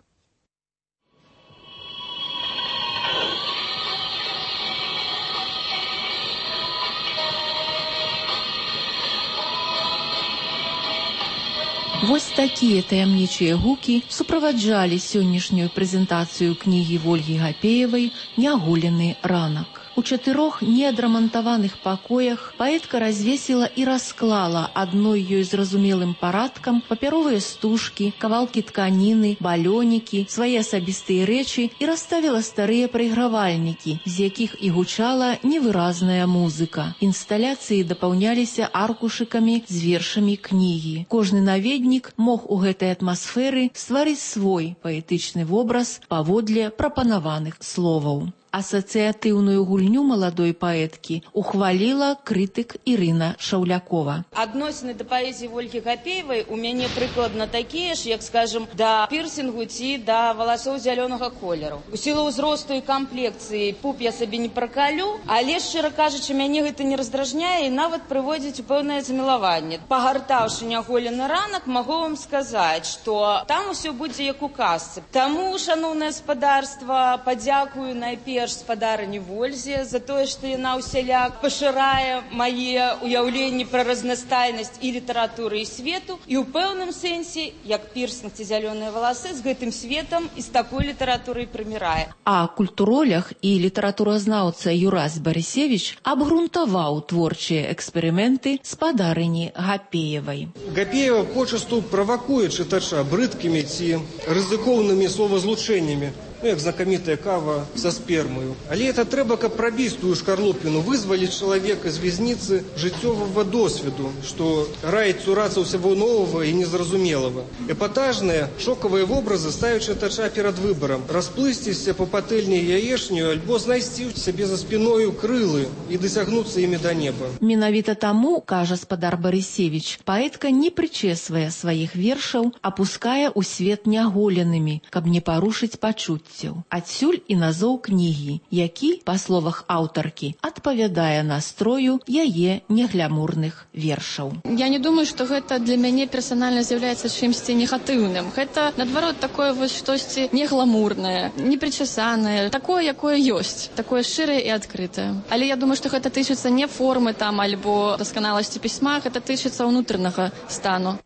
Speaker 2: Вось такія таямнічыя гукі суправаджалі сённяшнюю прэзентацыю кнігі Вольгі Гапеевай «Няголены ранак». У чатырох неадрамантаваных пакоях паэтка развесіла і расклала адной ёй зразумелым парадкам папяровыя стужкі, кавалкі тканіны, балёнікі, свае асабістыя рэчы і расставіла старыя прайгравальнікі, з якіх і гучала невыразная музыка. Інсталяцыі дапаўняліся аркушыкамі з вершамі кнігі. Кожны наведнік мог у гэтай атмасферы стварыць свой паэтычны вобраз паводле прапанаваных словаў. Асацыятыўную гульню маладой паэткі ухваліла крытык Ірына Шаўлякова.
Speaker 3: Адносіны да паэзіі Вольгі Гапеевай у мяне прыкладна такія ж, як, скажем, да пірсінгу ці да валасоў зялёнага колеру. У сілу ўзросту і камплекцыі пуп я сабе не пракалю, але, шчыра кажучы, мяне гэта не раздражняе і нават прыводзіць у пэўнае замілаванне. Пагартаўшы няголены ранак, магу вам сказаць, што там усё будзе як у казцы. Таму, шаноўнае спадарства, падзякую найперш спадарыні Вользе за тое, што яна ўсяляк пашырае мае ўяўленні пра разнастайнасць і літаратуры і свету, і ў пэўным сэнсе, як пірсінг ці зялёныя валасы, з гэтым светам і з такой літаратурай прымірае.
Speaker 2: А культуролог і літаратуразнаўца Юрас Барысевіч абгрунтаваў творчыя эксперыменты спадарыні Гапеевай.
Speaker 4: Гапеева почасту правакуе чытача брыдкімі ці рызыкоўнымі словазлучэннямі, як знакамітая кава са спермою. Але это трэба, каб прабіць тую шкарлупіну, вызваліць чалавека з вязніцы жыццёвага досведу, што раіць цурацца ўсяго новага і незразумелага. Эпатажныя, шокавыя вобразы ставяць чытача перад выбарам, расплысціся па патэльні яешню, альбо знайсці ў сябе за спіною крылы і дасягнуцца імі да неба.
Speaker 2: Менавіта таму, кажа спадар Барысевіч, паэтка не прычэсвае сваіх вершаў, апускае ў свет няголенымі, каб не парушыць пачуцці. Адсюль і назоў кнігі, які, па словах аўтаркі, адпавядае настрою яе неглямурных вершаў.
Speaker 10: Я не думаю, што гэта для мяне персанальна з'яўляецца чымсьці негатыўным. Гэта, наадварот, такое вось штосьці негламурнае, непрычасанае, такое, якое ёсць, такое шчырае і адкрытае. Але я думаю, што гэта тычыцца не формы там альбо дасканаласці пісьма, гэта тычыцца ўнутранага стану.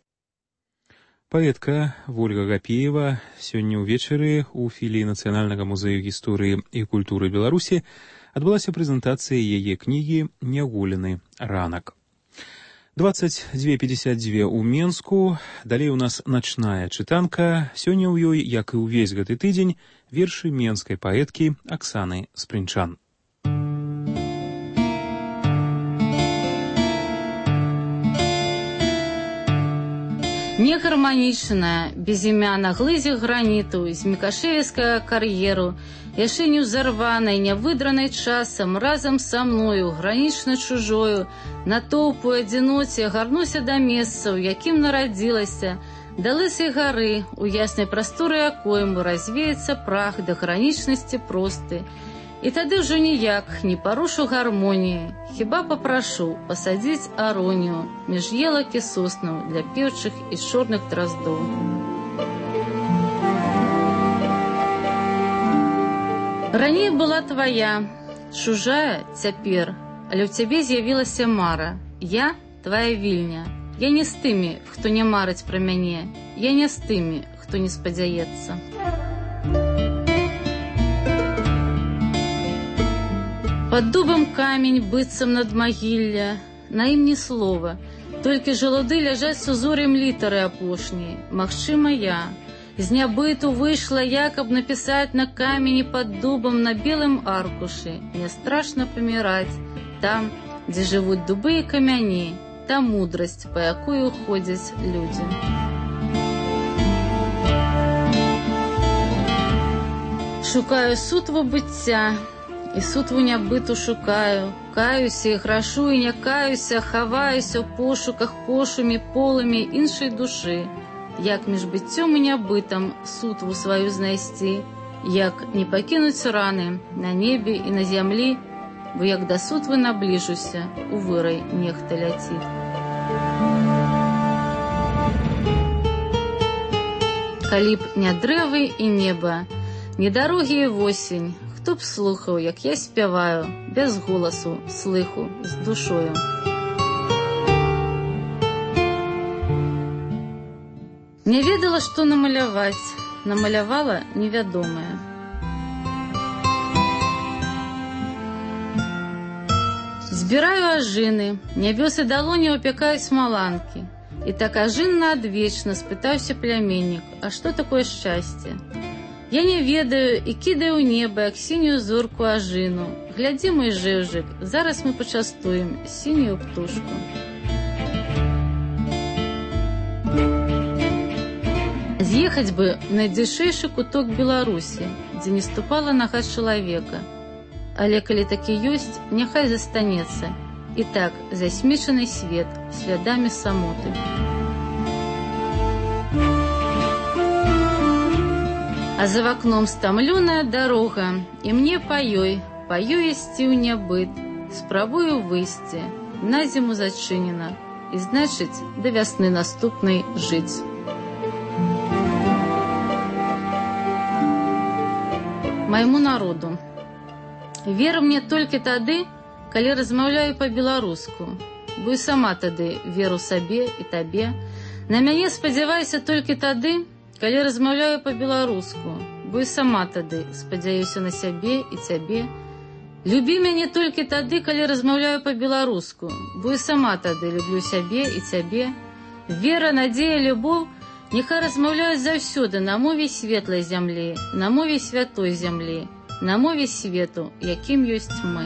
Speaker 1: Паэтка Вольга Гапеева сёння ўвечары ў філіі Нацыянальнага музею гісторыі і культуры Беларусі адбылася прэзентацыя яе кнігі «Няголены ранак». двадцать две пятьдесят два ў Менску, далей у нас начная чытанка. Сёння ў ёй, як і ўвесь гэты тыдзень, вершы менскай паэткі Аксаны Спрынчан.
Speaker 11: Негарманічная, без імя на глызе граніту, з мікашевіцкага кар'еру, яшчэ не ўзарванай, нявыдранай часам, разам са мною, гранічна чужою, натоўпу адзіноце, гарнуся да месца, у якім нарадзілася, да лысай гары, у яснай прасторы якойму развеецца прах да гранічнасці просты. І тады ўжо ніяк не парушу гармоніі, хіба папрашу пасадзіць аронію між елак і соснаў для пеўчых і чорных драздоў. Раней была твая, чужая цяпер, але ў цябе з'явілася мара. Я твая вільня. Я не з тымі, хто не марыць пра мяне, я не з тымі, хто не спадзяецца. Пад дубам камень, быццам над магілля, на ім ні слова, толькі жалуды ляжаць с узорем літары апошняй. Магчыма, я з нябыту выйшла, я, каб напісаць на камені пад дубам на белым аркушы. Мне страшна паміраць там, дзе жывуць дубы і камяні, та мудрасць, па якую ходзяць людзі. Шукаю сутву быцця, і сутву нябыту шукаю. Каюся і грашу, і не каюся, хаваюся ў пошуках пошумі, полымі іншай душы. Як між быццём і нябытам сутву сваю знайсці, як не пакінуць раны на небе і на зямлі, бо як да сутвы набліжуся, у вырай нехта ляціць. Калі б не дрэвы і неба, не дарогі і восень, хто б слухаў, як я спяваю, без голасу, слыху, з душою. Не ведала, што намаляваць, намалявала невядомае. Збіраю ажыны, нябёсы далоні опякаюць маланкі. І так ажынна адвечна спытаўся пляменнік, а што такое шчасце? Я не ведаю і кідаю ў неба, як сінюю зорку ажыну. Глядзі, мой жэўжык, зараз мы пачастуем сінюю птушку. З'ехаць бы в найдзейшэйшы куток Беларусі, дзе не ступала нага чалавека. Але калі такі ёсць, няхай застанецца. І так, засмечаны свет слядамі самоты. А за вакном стамлёная дарога, і мне па ёй, па ёй ісці ў нябыт. Спрабую выйсці, на зіму зачынена, і значыць, да вясны наступнай жыць. Майму народу. Вера мне толькі тады, калі размаўляю па-беларуску, бо і сама тады веру сабе і табе. На мяне спадзявайся толькі тады, калі размаўляю па-беларуску, бо і сама тады спадзяюся на сябе і цябе. Любі мяне толькі тады, калі размаўляю па-беларуску, бо і сама тады люблю сябе і цябе. Вера, надзея, любоў няхай размаўляюць заўсёды на мове светлай зямлі, на мове святой зямлі, на мове свету, якім ёсць мы.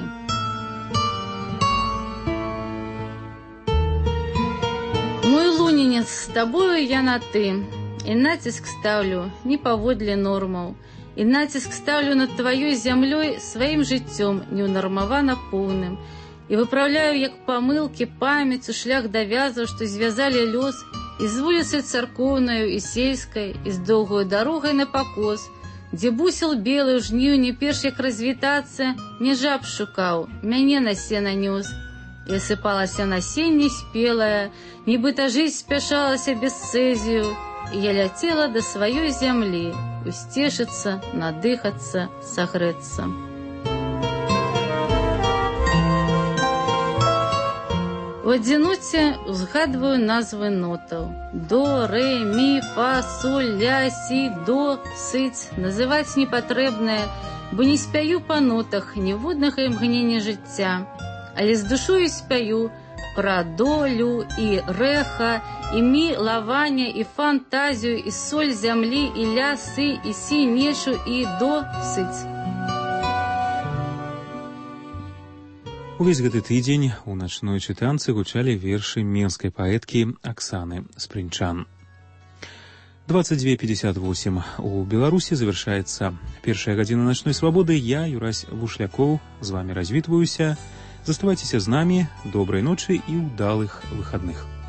Speaker 11: Мой лунінец, з табою я на ты, і націск стаўлю не паводле нормаў, і націск стаўлю над тваёй зямлёй сваім жыццём неўнармавана поўным, і выпраўляю як памылкі памяцю шлях да вязаў, што звязалі лёс, і з вуліцай царкоўнаю і сельскай, і з доўгою дарогай на пакос, дзе бусел белы ў жніўні перш як развітацца, не жаб шукаў, мяне на сена нёс. І асыпалася насенне спелае, нібыта жыць спяшалася без цэзію, і я ляцела да сваёй зямлі, усцешыцца, надыхацца, сагрэцца. У адзіноце узгадваю назвы нотаў. До, рэ, мі, фа, соль, ля, сі, до, сыць. Называць непатрэбнае, бо не спяю па нотах ніводнага імгнення жыцця. Але з душою спяю пра долю і рэха, і мі, лавання, і фантазію, і соль зямлі, і ля, сы, і сі, нечу, і до, сыць.
Speaker 1: Увесь гэты тыдзень у начной чытанцы гучалі вершы менскай паэткі Аксаны Спринчан. двадцать два пятьдесят восемь. У Беларуси завершается первая година ночной свободы. Я, Юрась Вушляков, с вами развитываюся. Заставайтесь с нами. Доброй ночи и удалых выходных.